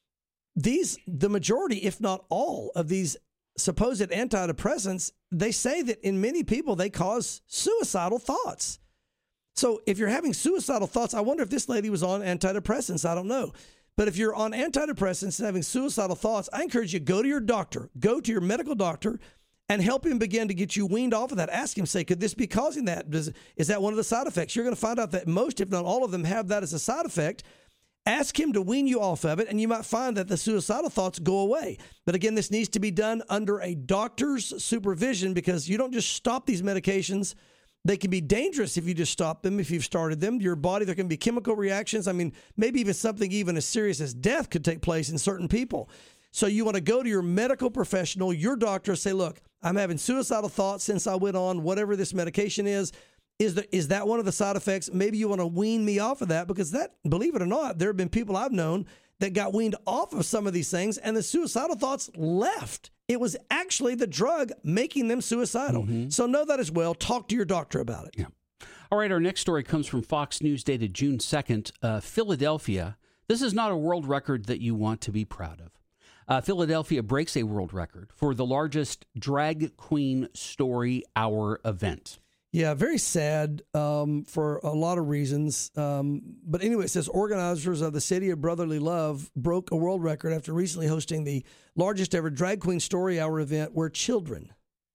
The majority, if not all, of these supposed antidepressants, they say that in many people, they cause suicidal thoughts. So if you're having suicidal thoughts, I wonder if this lady was on antidepressants. I don't know. But if you're on antidepressants and having suicidal thoughts, I encourage you, go to your doctor, go to your medical doctor and help him begin to get you weaned off of that. Ask him, say, could this be causing that? Is that one of the side effects? You're going to find out that most, if not all of them, have that as a side effect. Ask him to wean you off of it, and you might find that the suicidal thoughts go away. But again, this needs to be done under a doctor's supervision because you don't just stop these medications. They can be dangerous if you just stop them, if you've started them. Your body, there can be chemical reactions. I mean, maybe even something even as serious as death could take place in certain people. So you want to go to your medical professional, your doctor, say, look, I'm having suicidal thoughts since I went on whatever this medication is. Is that one of the side effects? Maybe you want to wean me off of that because that, believe it or not, there have been people I've known that got weaned off of some of these things and the suicidal thoughts left. It was actually the drug making them suicidal. Mm-hmm. So know that as well. Talk to your doctor about it. Yeah. All right, our next story comes from Fox News dated June 2nd, Philadelphia. This is not a world record that you want to be proud of. Philadelphia breaks a world record for the largest drag queen story hour event. Yeah, very sad for a lot of reasons. But anyway, it says organizers of the City of Brotherly Love broke a world record after recently hosting the largest ever drag queen story hour event where children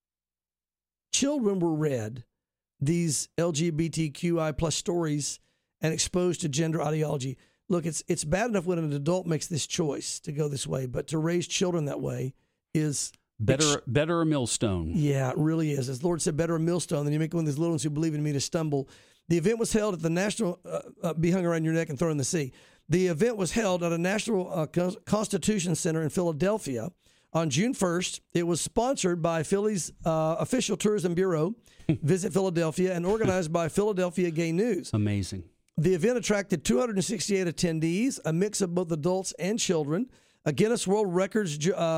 were read these LGBTQI plus stories and exposed to gender ideology. Look, it's bad enough when an adult makes this choice to go this way, but to raise children that way is better a millstone. Yeah, it really is. As the Lord said, better a millstone than you make one of these little ones who believe in me to stumble. The event was held at the National, be hung around your neck and thrown in the sea. The event was held at a National Constitution Center in Philadelphia on June 1st. It was sponsored by Philly's official tourism bureau, Visit Philadelphia, and organized by Philadelphia Gay News. Amazing. The event attracted 268 attendees, a mix of both adults and children. A Guinness World Records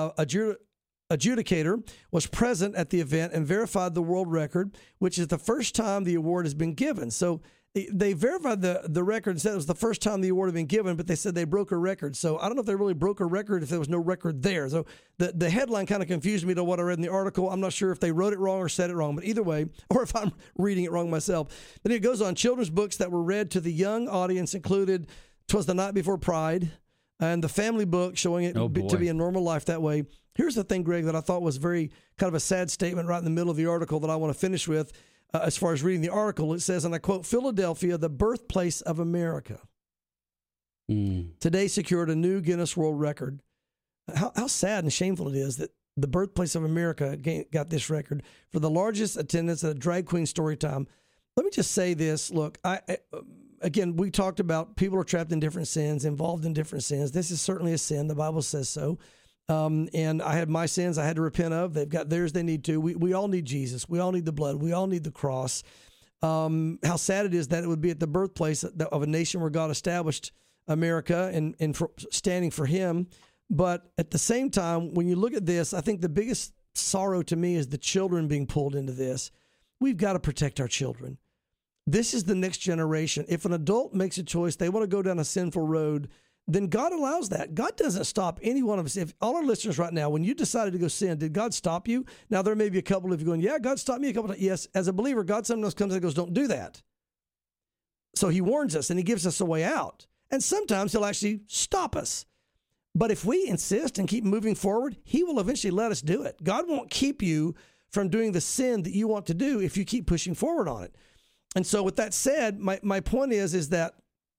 adjudicator was present at the event and verified the world record, which is the first time the award has been given. So they verified the record and said it was the first time the award had been given, but they said they broke a record. So I don't know if they really broke a record if there was no record there. So the headline kind of confused me to what I read in the article. I'm not sure if they wrote it wrong or said it wrong, but either way, or if I'm reading it wrong myself. Then it goes on. Children's books that were read to the young audience included 'Twas the Night Before Pride and the family book showing it to be a normal life that way. Here's the thing, Greg, that I thought was very kind of a sad statement right in the middle of the article that I want to finish with. As far as reading the article, it says, and I quote, Philadelphia, the birthplace of America, today secured a new Guinness World Record. How sad and shameful it is that the birthplace of America got this record for the largest attendance at a drag queen story time. Let me just say this. Look, again, we talked about people are trapped in different sins, involved in different sins. This is certainly a sin. The Bible says so. And I had my sins I had to repent of. They've got theirs they need to. We all need Jesus. We all need the blood. We all need the cross. How sad it is that it would be at the birthplace of a nation where God established America and for standing for him. But at the same time, when you look at this, I think the biggest sorrow to me is the children being pulled into this. We've got to protect our children. This is the next generation. If an adult makes a choice, they want to go down a sinful road, then God allows that. God doesn't stop any one of us. If all our listeners right now, when you decided to go sin, did God stop you? Now, there may be a couple of you going, yeah, God stopped me a couple of times. Yes, as a believer, God sometimes comes and goes, don't do that. So he warns us and he gives us a way out. And sometimes he'll actually stop us. But if we insist and keep moving forward, he will eventually let us do it. God won't keep you from doing the sin that you want to do if you keep pushing forward on it. And so with that said, my point is that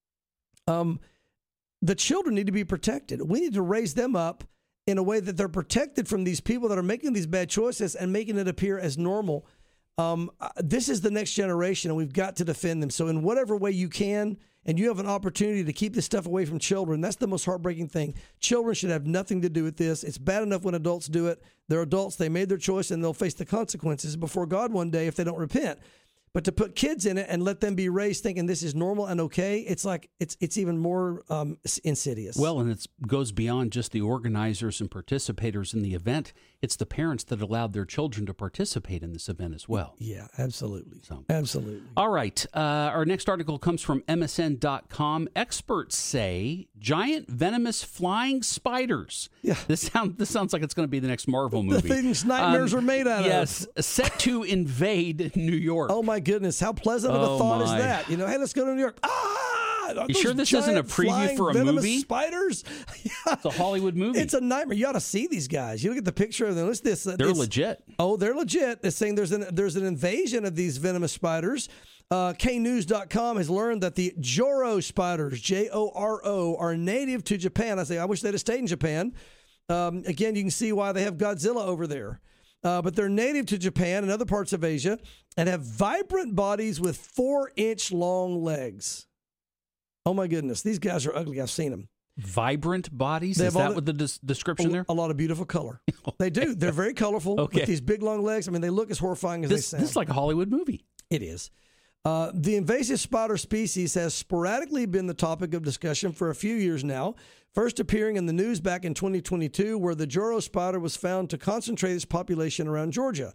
the children need to be protected. We need to raise them up in a way that they're protected from these people that are making these bad choices and making it appear as normal. This is the next generation, and we've got to defend them. So in whatever way you can, and you have an opportunity to keep this stuff away from children, that's the most heartbreaking thing. Children should have nothing to do with this. It's bad enough when adults do it. They're adults. They made their choice, and they'll face the consequences before God one day if they don't repent. But to put kids in it and let them be raised thinking this is normal and okay, it's like it's even more insidious. Well, and it goes beyond just the organizers and participators in the event. It's the parents that allowed their children to participate in this event as well. Yeah, absolutely. Absolutely. All right. Our next article comes from MSN.com. Experts say giant venomous flying spiders. Yeah. This sounds like it's going to be the next Marvel movie. The things nightmares are made out of. Yes. Set to invade New York. Oh, my goodness. How pleasant of a thought is that? You know, hey, let's go to New York. You sure this isn't a preview for a movie? Spiders? Yeah. It's a Hollywood movie. It's a nightmare. You ought to see these guys. You look at the picture of them. They're legit. Oh, they're legit. It's saying there's an invasion of these venomous spiders. KNews.com has learned that the Joro spiders, Joro, are native to Japan. I wish they'd have stayed in Japan. Again, you can see why they have Godzilla over there. But they're native to Japan and other parts of Asia and have vibrant bodies with 4-inch long legs. Oh, my goodness. These guys are ugly. I've seen them. Vibrant bodies? Is that what the description there? A lot of beautiful color. They do. They're very colorful with these big, long legs. I mean, they look as horrifying as they sound. This is like a Hollywood movie. It is. The invasive spider species has sporadically been the topic of discussion for a few years now, first appearing in the news back in 2022, where the Joro spider was found to concentrate its population around Georgia.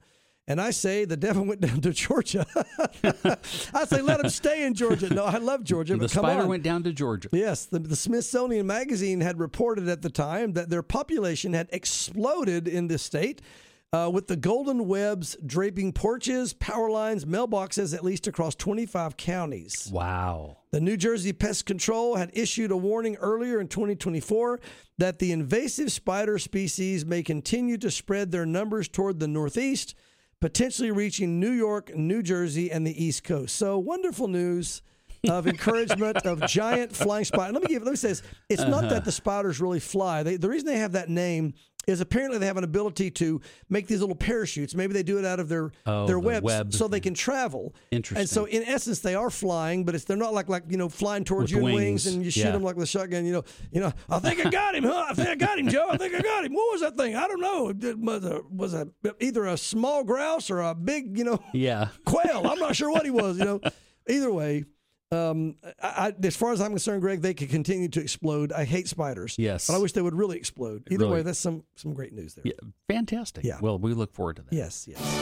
And I say the devil went down to Georgia. I say let him stay in Georgia. No, I love Georgia. The but come spider on. went down to Georgia. Yes, the Smithsonian Magazine had reported at the time that their population had exploded in this state, with the golden webs draping porches, power lines, mailboxes, at least across 25 counties. Wow. The New Jersey Pest Control had issued a warning earlier in 2024 that the invasive spider species may continue to spread their numbers toward the northeast, potentially reaching New York, New Jersey, and the East Coast. So wonderful news of encouragement of giant flying spiders. Let me say this. It's not that the spiders really fly. The reason they have that name is apparently they have an ability to make these little parachutes. Maybe they do it out of their webs so they can travel. Interesting. And so in essence, they are flying, but they're not like flying towards you in wings and you shoot them like with a shotgun. You know. I think I got him, huh? I think I got him, Joe. I think I got him. What was that thing? I don't know. It was either a small grouse or a big, quail. I'm not sure what he was. Either way. As far as I'm concerned, Greg, they could continue to explode. I hate spiders. Yes. But I wish they would really explode. Either way, that's some great news there. Yeah, fantastic. Yeah. Well, we look forward to that. Yes.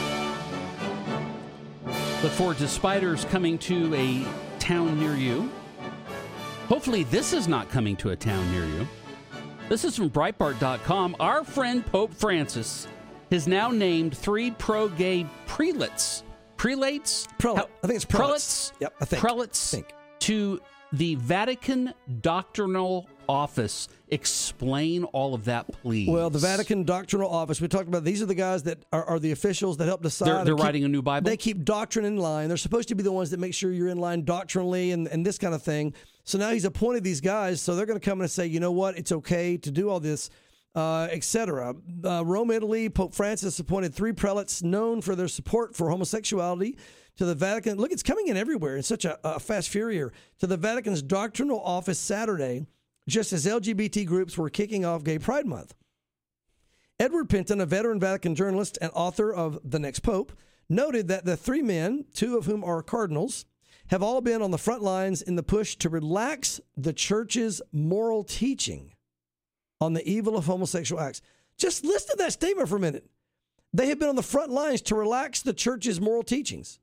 Look forward to spiders coming to a town near you. Hopefully this is not coming to a town near you. This is from Breitbart.com. Our friend Pope Francis has now named 3 pro-gay prelates. Prelates? I think it's prelates. Yep, I think. Prelates to the Vatican Doctrinal Office. Explain all of that, please. Well, the Vatican Doctrinal Office, we talked about, these are the guys that are the officials that help decide. They're writing a new Bible? They keep doctrine in line. They're supposed to be the ones that make sure you're in line doctrinally and this kind of thing. So now he's appointed these guys, so they're going to come in and say, you know what, it's okay to do all this. Etc. Rome, Italy, Pope Francis appointed 3 prelates known for their support for homosexuality to the Vatican. Look, it's coming in everywhere in such a fast fury here. To the Vatican's doctrinal office Saturday, just as LGBT groups were kicking off Gay Pride Month. Edward Penton, a veteran Vatican journalist and author of The Next Pope, noted that the 3 men, 2 of whom are cardinals, have all been on the front lines in the push to relax the church's moral teaching on the evil of homosexual acts. Just listen to that statement for a minute. They have been on the front lines to relax the church's moral teachings.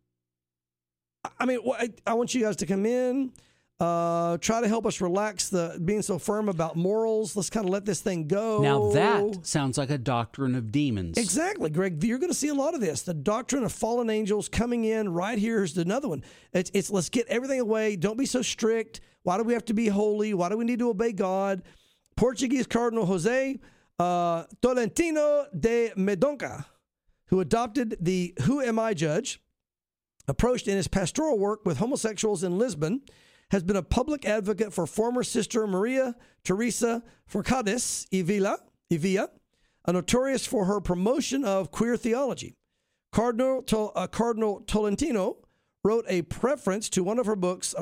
I mean, I want you guys to come in, try to help us relax being so firm about morals. Let's kind of let this thing go. Now that sounds like a doctrine of demons. Exactly, Greg. You're going to see a lot of this. The doctrine of fallen angels coming in right here. Here's another one. It's let's get everything away. Don't be so strict. Why do we have to be holy? Why do we need to obey God? Portuguese Cardinal Jose Tolentino de Mendonça, who adopted the Who Am I judge, approached in his pastoral work with homosexuals in Lisbon, has been a public advocate for former Sister Maria Teresa Forcades y Villa, notorious for her promotion of queer theology. Cardinal Tolentino wrote a preface to one of her books,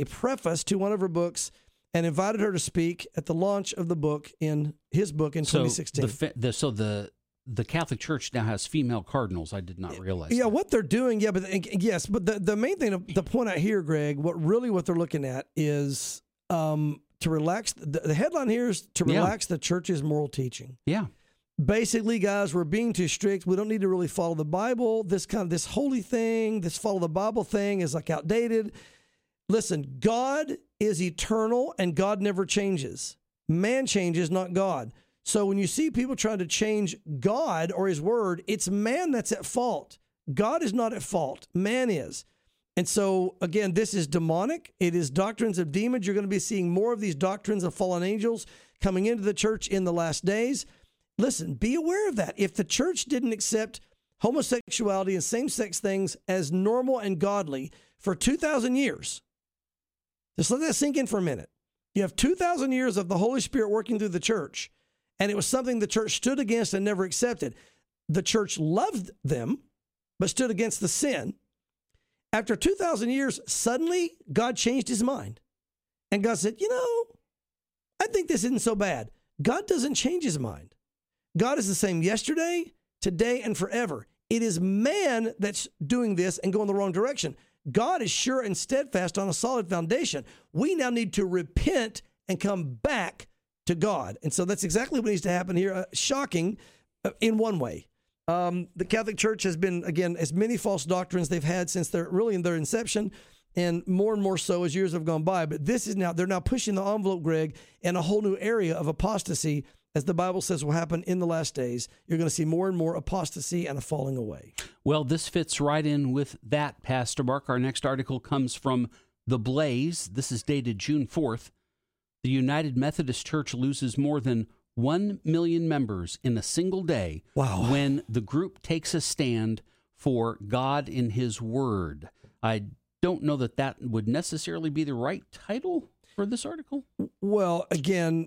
and invited her to speak at the launch of the book in 2016. So the Catholic Church now has female cardinals. I did not realize. Yeah, that. what they're doing. Yeah, but the main thing to point out here, Greg, what they're looking at is to relax. The headline here is to relax the church's moral teaching. Yeah. Basically, guys, we're being too strict. We don't need to really follow the Bible. This holy thing, this follow the Bible thing is like outdated. Listen, God is eternal and God never changes. Man changes, not God. So when you see people trying to change God or his word, it's man that's at fault. God is not at fault. Man is. And so, again, this is demonic. It is doctrines of demons. You're going to be seeing more of these doctrines of fallen angels coming into the church in the last days. Listen, be aware of that. If the church didn't accept homosexuality and same-sex things as normal and godly for 2,000 years, just let that sink in for a minute. You have 2,000 years of the Holy Spirit working through the church, and it was something the church stood against and never accepted. The church loved them, but stood against the sin. After 2,000 years, suddenly God changed his mind. And God said, I think this isn't so bad. God doesn't change his mind. God is the same yesterday, today, and forever. It is man that's doing this and going the wrong direction. God is sure and steadfast on a solid foundation. We now need to repent and come back to God. And so that's exactly what needs to happen here. Shocking in one way. The Catholic Church has been, again, as many false doctrines they've had since they're really in their inception, and more so as years have gone by. But they're now pushing the envelope, Greg, in a whole new area of apostasy, as the Bible says will happen in the last days. You're going to see more and more apostasy and a falling away. Well, this fits right in with that, Pastor Mark. Our next article comes from The Blaze. This is dated June 4th. The United Methodist Church loses more than 1 million members in a single day. Wow. When the group takes a stand for God in His Word. I don't know that would necessarily be the right title for this article. Well, again,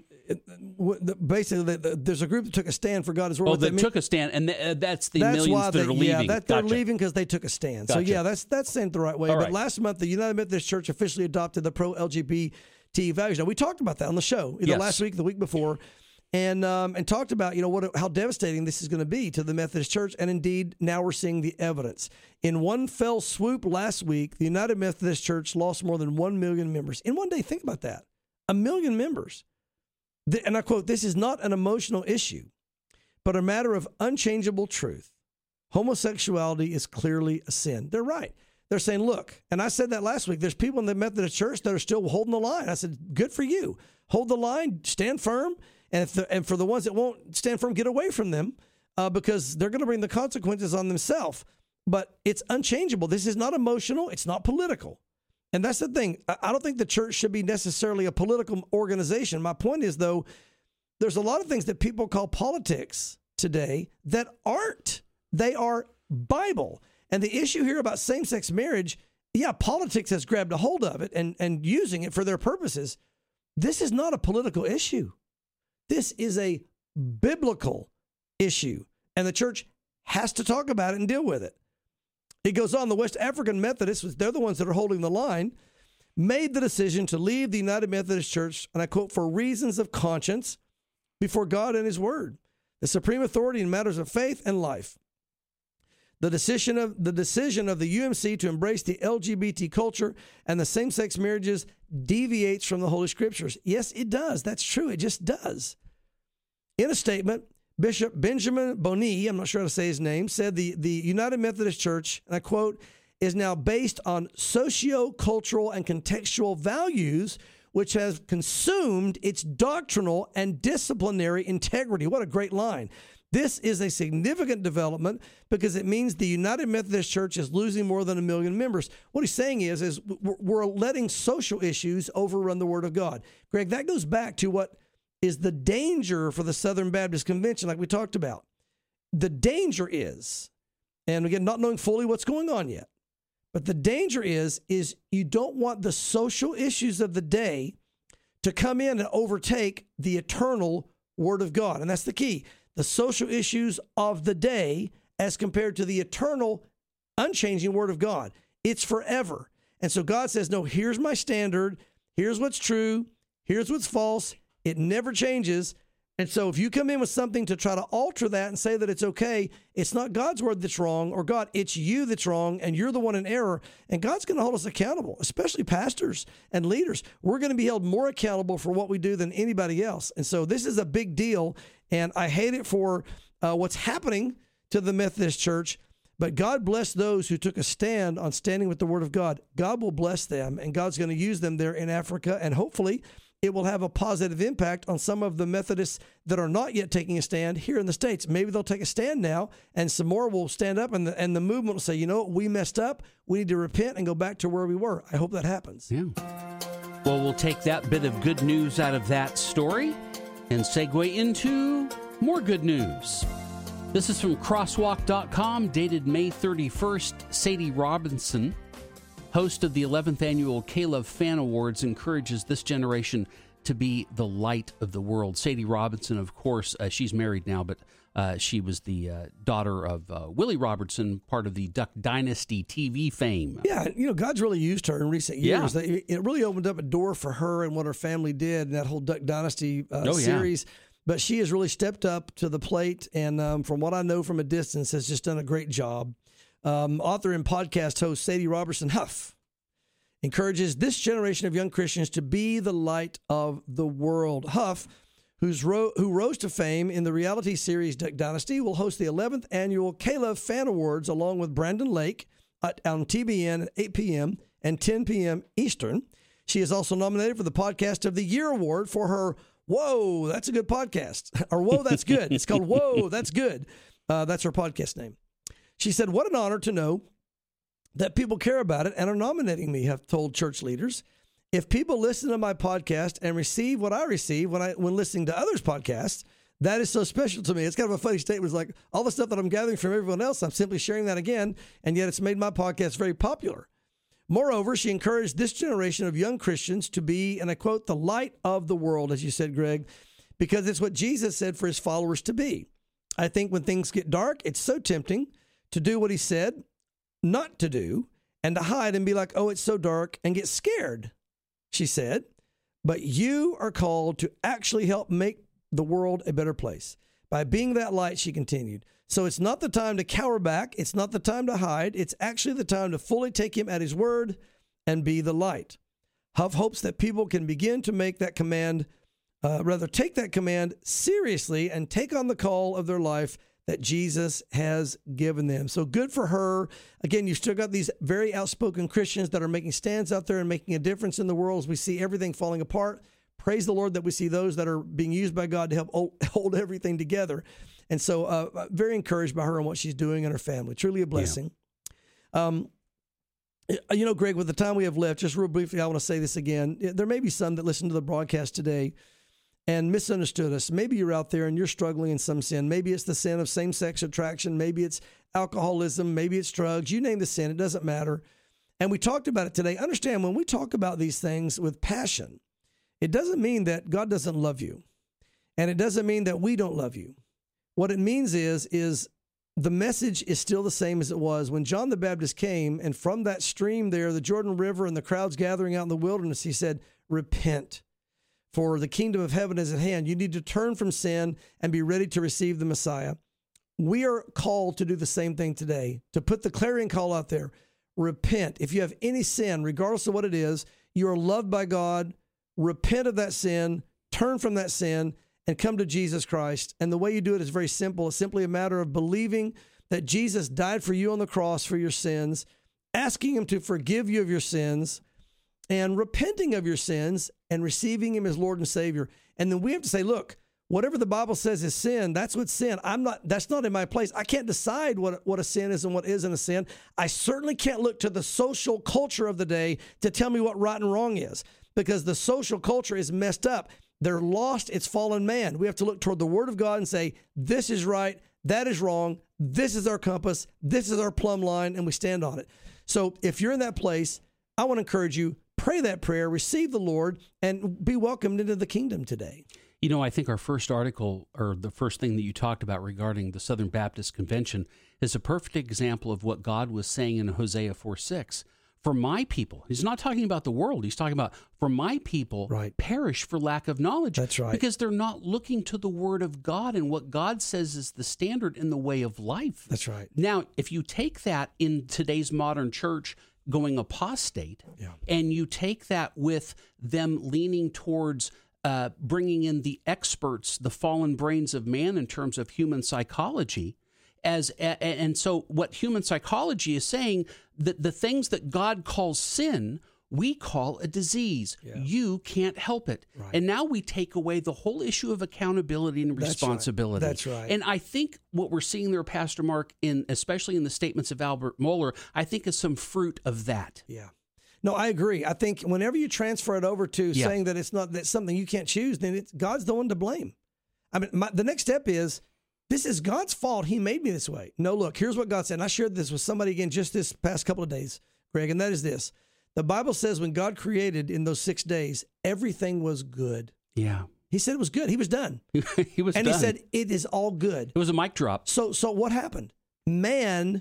basically, there's a group that took a stand for God as well. Oh, that took a stand, and that's the millions that are leaving. Yeah, they're leaving because they took a stand. Gotcha. So, yeah, that's saying it the right way. All but right. last month, the United Methodist Church officially adopted the pro-LGBT values. Now, we talked about that on the show either last week or the week before, and talked about how devastating this is going to be to the Methodist Church, and indeed, now we're seeing the evidence. In one fell swoop last week, the United Methodist Church lost more than 1 million members. In one day, think about that. 1 million members. And I quote, "This is not an emotional issue, but a matter of unchangeable truth. Homosexuality is clearly a sin." They're right. They're saying, look, and I said that last week, there's people in the Methodist Church that are still holding the line. I said, good for you. Hold the line, stand firm, and for the ones that won't stand firm, get away from them because they're going to bring the consequences on themselves. But it's unchangeable. This is not emotional. It's not political. And that's the thing. I don't think the church should be necessarily a political organization. My point is, though, there's a lot of things that people call politics today that aren't. They are Bible. And the issue here about same-sex marriage, politics has grabbed a hold of it and using it for their purposes. This is not a political issue. This is a biblical issue. And the church has to talk about it and deal with it. It goes on, the West African Methodists, they're the ones that are holding the line, made the decision to leave the United Methodist Church, and I quote, "for reasons of conscience before God and His Word, the supreme authority in matters of faith and life. The decision of the UMC to embrace the LGBT culture and the same-sex marriages deviates from the Holy Scriptures." Yes, it does. That's true. It just does. In a statement, Bishop Benjamin Boni, I'm not sure how to say his name, said the United Methodist Church, and I quote, "is now based on socio-cultural and contextual values, which has consumed its doctrinal and disciplinary integrity." What a great line. This is a significant development because it means the United Methodist Church is losing more than 1 million members. What he's saying is we're letting social issues overrun the Word of God. Greg, that goes back to what is the danger for the Southern Baptist Convention, like we talked about. The danger is, and again, not knowing fully what's going on yet, but the danger is you don't want the social issues of the day to come in and overtake the eternal Word of God. And that's the key. The social issues of the day as compared to the eternal, unchanging Word of God. It's forever. And so God says, no, here's my standard. Here's what's true. Here's what's false. It never changes. And so if you come in with something to try to alter that and say that it's okay, it's not God's word that's wrong, or God, it's you that's wrong, and you're the one in error. And God's going to hold us accountable, especially pastors and leaders. We're going to be held more accountable for what we do than anybody else. And so this is a big deal, and I hate it for what's happening to the Methodist Church. But God bless those who took a stand on standing with the Word of God. God will bless them, and God's going to use them there in Africa, and hopefully it will have a positive impact on some of the Methodists that are not yet taking a stand here in the States. Maybe they'll take a stand now, and some more will stand up, and the movement will say, you know what, we messed up. We need to repent and go back to where we were. I hope that happens. Yeah. Well, we'll take that bit of good news out of that story and segue into more good news. This is from crosswalk.com, dated May 31st. Sadie Robinson, host of the 11th annual K-Love Fan Awards, encourages this generation to be the light of the world. Sadie Robinson, of course, she's married now, but she was the daughter of Willie Robertson, part of the Duck Dynasty TV fame. Yeah, God's really used her in recent years. Yeah. It really opened up a door for her and what her family did in that whole Duck Dynasty series. Yeah. But she has really stepped up to the plate, and from what I know from a distance, has just done a great job. Author and podcast host Sadie Robertson Huff encourages this generation of young Christians to be the light of the world. Huff, who rose to fame in the reality series Duck Dynasty, will host the 11th annual K-Love Fan Awards along with Brandon Lake on TBN at 8 p.m. and 10 p.m. Eastern. She is also nominated for the Podcast of the Year award for her Whoa, That's a Good Podcast, or Whoa, That's Good. It's called Whoa, That's Good. That's her podcast name. She said, "What an honor to know that people care about it and are nominating me," have told church leaders. "If people listen to my podcast and receive what I receive when listening to others' podcasts, that is so special to me." It's kind of a funny statement. It's like all the stuff that I'm gathering from everyone else, I'm simply sharing that again, and yet it's made my podcast very popular. Moreover, she encouraged this generation of young Christians to be, and I quote, "the light of the world," as you said, Greg, because it's what Jesus said for his followers to be. "I think when things get dark, it's so tempting to do what he said not to do and to hide and be like, oh, it's so dark, and get scared," she said. "But you are called to actually help make the world a better place by being that light," she continued. "So it's not the time to cower back. It's not the time to hide. It's actually the time to fully take him at his word and be the light." Huff hopes that people can begin to make that command, take that command seriously and take on the call of their life that Jesus has given them. So good for her. Again, you've still got these very outspoken Christians that are making stands out there and making a difference in the world as we see everything falling apart. Praise the Lord that we see those that are being used by God to help hold everything together. And so very encouraged by her and what she's doing and her family. Truly a blessing. Yeah. Greg, with the time we have left, just real briefly, I want to say this again. There may be some that listen to the broadcast today and misunderstood us. Maybe you're out there and you're struggling in some sin. Maybe it's the sin of same-sex attraction. Maybe it's alcoholism. Maybe it's drugs. You name the sin. It doesn't matter. And we talked about it today. Understand, when we talk about these things with passion, it doesn't mean that God doesn't love you. And it doesn't mean that we don't love you. What it means is the message is still the same as it was when John the Baptist came, and from that stream there, the Jordan River and the crowds gathering out in the wilderness, he said, "Repent, for the kingdom of heaven is at hand." You need to turn from sin and be ready to receive the Messiah. We are called to do the same thing today, to put the clarion call out there. Repent. If you have any sin, regardless of what it is, you are loved by God. Repent of that sin, turn from that sin, and come to Jesus Christ. And the way you do it is very simple. It's simply a matter of believing that Jesus died for you on the cross for your sins, asking him to forgive you of your sins, and repenting of your sins and receiving him as Lord and Savior. And then we have to say, look, whatever the Bible says is sin, that's what's sin. That's not in my place. I can't decide what a sin is and what isn't a sin. I certainly can't look to the social culture of the day to tell me what right and wrong is, because the social culture is messed up. They're lost. It's fallen man. We have to look toward the Word of God and say, this is right, that is wrong, this is our compass, this is our plumb line, and we stand on it. So if you're in that place, I want to encourage you, pray that prayer, receive the Lord, and be welcomed into the kingdom today. You know, I think our first article, or the first thing that you talked about regarding the Southern Baptist Convention, is a perfect example of what God was saying in Hosea 4:6. For my people, he's not talking about the world. He's talking about, for my people perish for lack of knowledge. That's right. Because they're not looking to the Word of God and what God says is the standard in the way of life. That's right. Now, if you take that in today's modern church going apostate, and you take that with them leaning towards bringing in the experts, the fallen brains of man in terms of human psychology, and so what human psychology is saying, that the things that God calls sin, we call a disease. Yeah. You can't help it. Right. And now we take away the whole issue of accountability and responsibility. That's right. And I think what we're seeing there, Pastor Mark, especially in the statements of Albert Mohler, I think is some fruit of that. Yeah. No, I agree. I think whenever you transfer it over to saying that that's something you can't choose, then God's the one to blame. I mean, the next step is, this is God's fault. He made me this way. No, look, here's what God said. And I shared this with somebody again just this past couple of days, Greg, and that is this. The Bible says when God created in those 6 days, everything was good. Yeah. He said it was good. He was done. He was and done. He said it is all good. It was a mic drop. So what happened? Man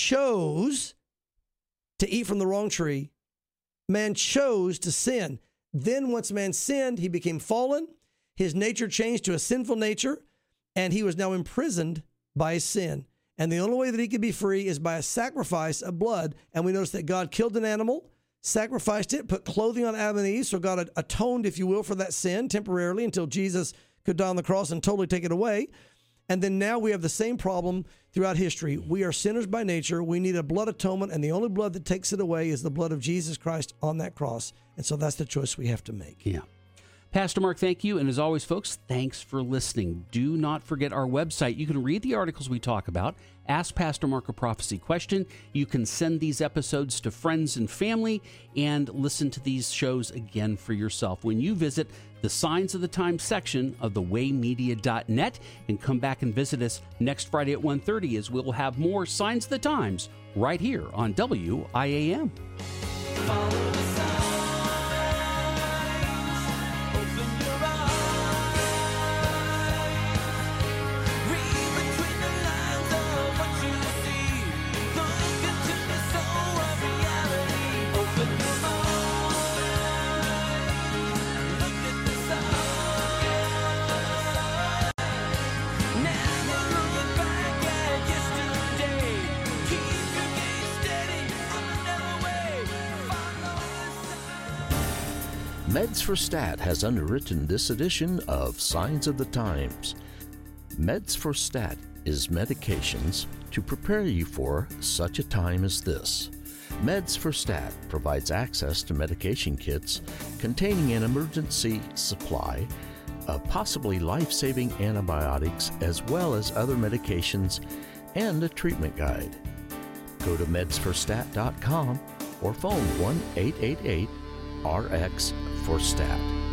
chose to eat from the wrong tree. Man chose to sin. Then once man sinned, he became fallen. His nature changed to a sinful nature. And he was now imprisoned by his sin. And the only way that he could be free is by a sacrifice of blood. And we notice that God killed an animal, sacrificed it, put clothing on Adam and Eve. So God atoned, if you will, for that sin temporarily until Jesus could die on the cross and totally take it away. And then now we have the same problem throughout history. We are sinners by nature. We need a blood atonement, and the only blood that takes it away is the blood of Jesus Christ on that cross. And so that's the choice we have to make. Yeah. Pastor Mark, thank you. And as always, folks, thanks for listening. Do not forget our website. You can read the articles we talk about. Ask Pastor Mark a prophecy question. You can send these episodes to friends and family and listen to these shows again for yourself when you visit the Signs of the Times section of thewaymedia.net, and come back and visit us next Friday at 1:30 as we'll have more Signs of the Times right here on WIAM. Follow the signs, open your eyes, read between the lines of what you see, look into the soul of reality, open your mind, look at the signs, never look back at yesterday, keep your gaze steady on another way, follow the signs. Meds for Stat has underwritten this edition of Signs of the Times. Meds for Stat is medications to prepare you for such a time as this. Meds for Stat provides access to medication kits containing an emergency supply of possibly life-saving antibiotics as well as other medications and a treatment guide. Go to medsforstat.com or phone 1-888-RX for Stat.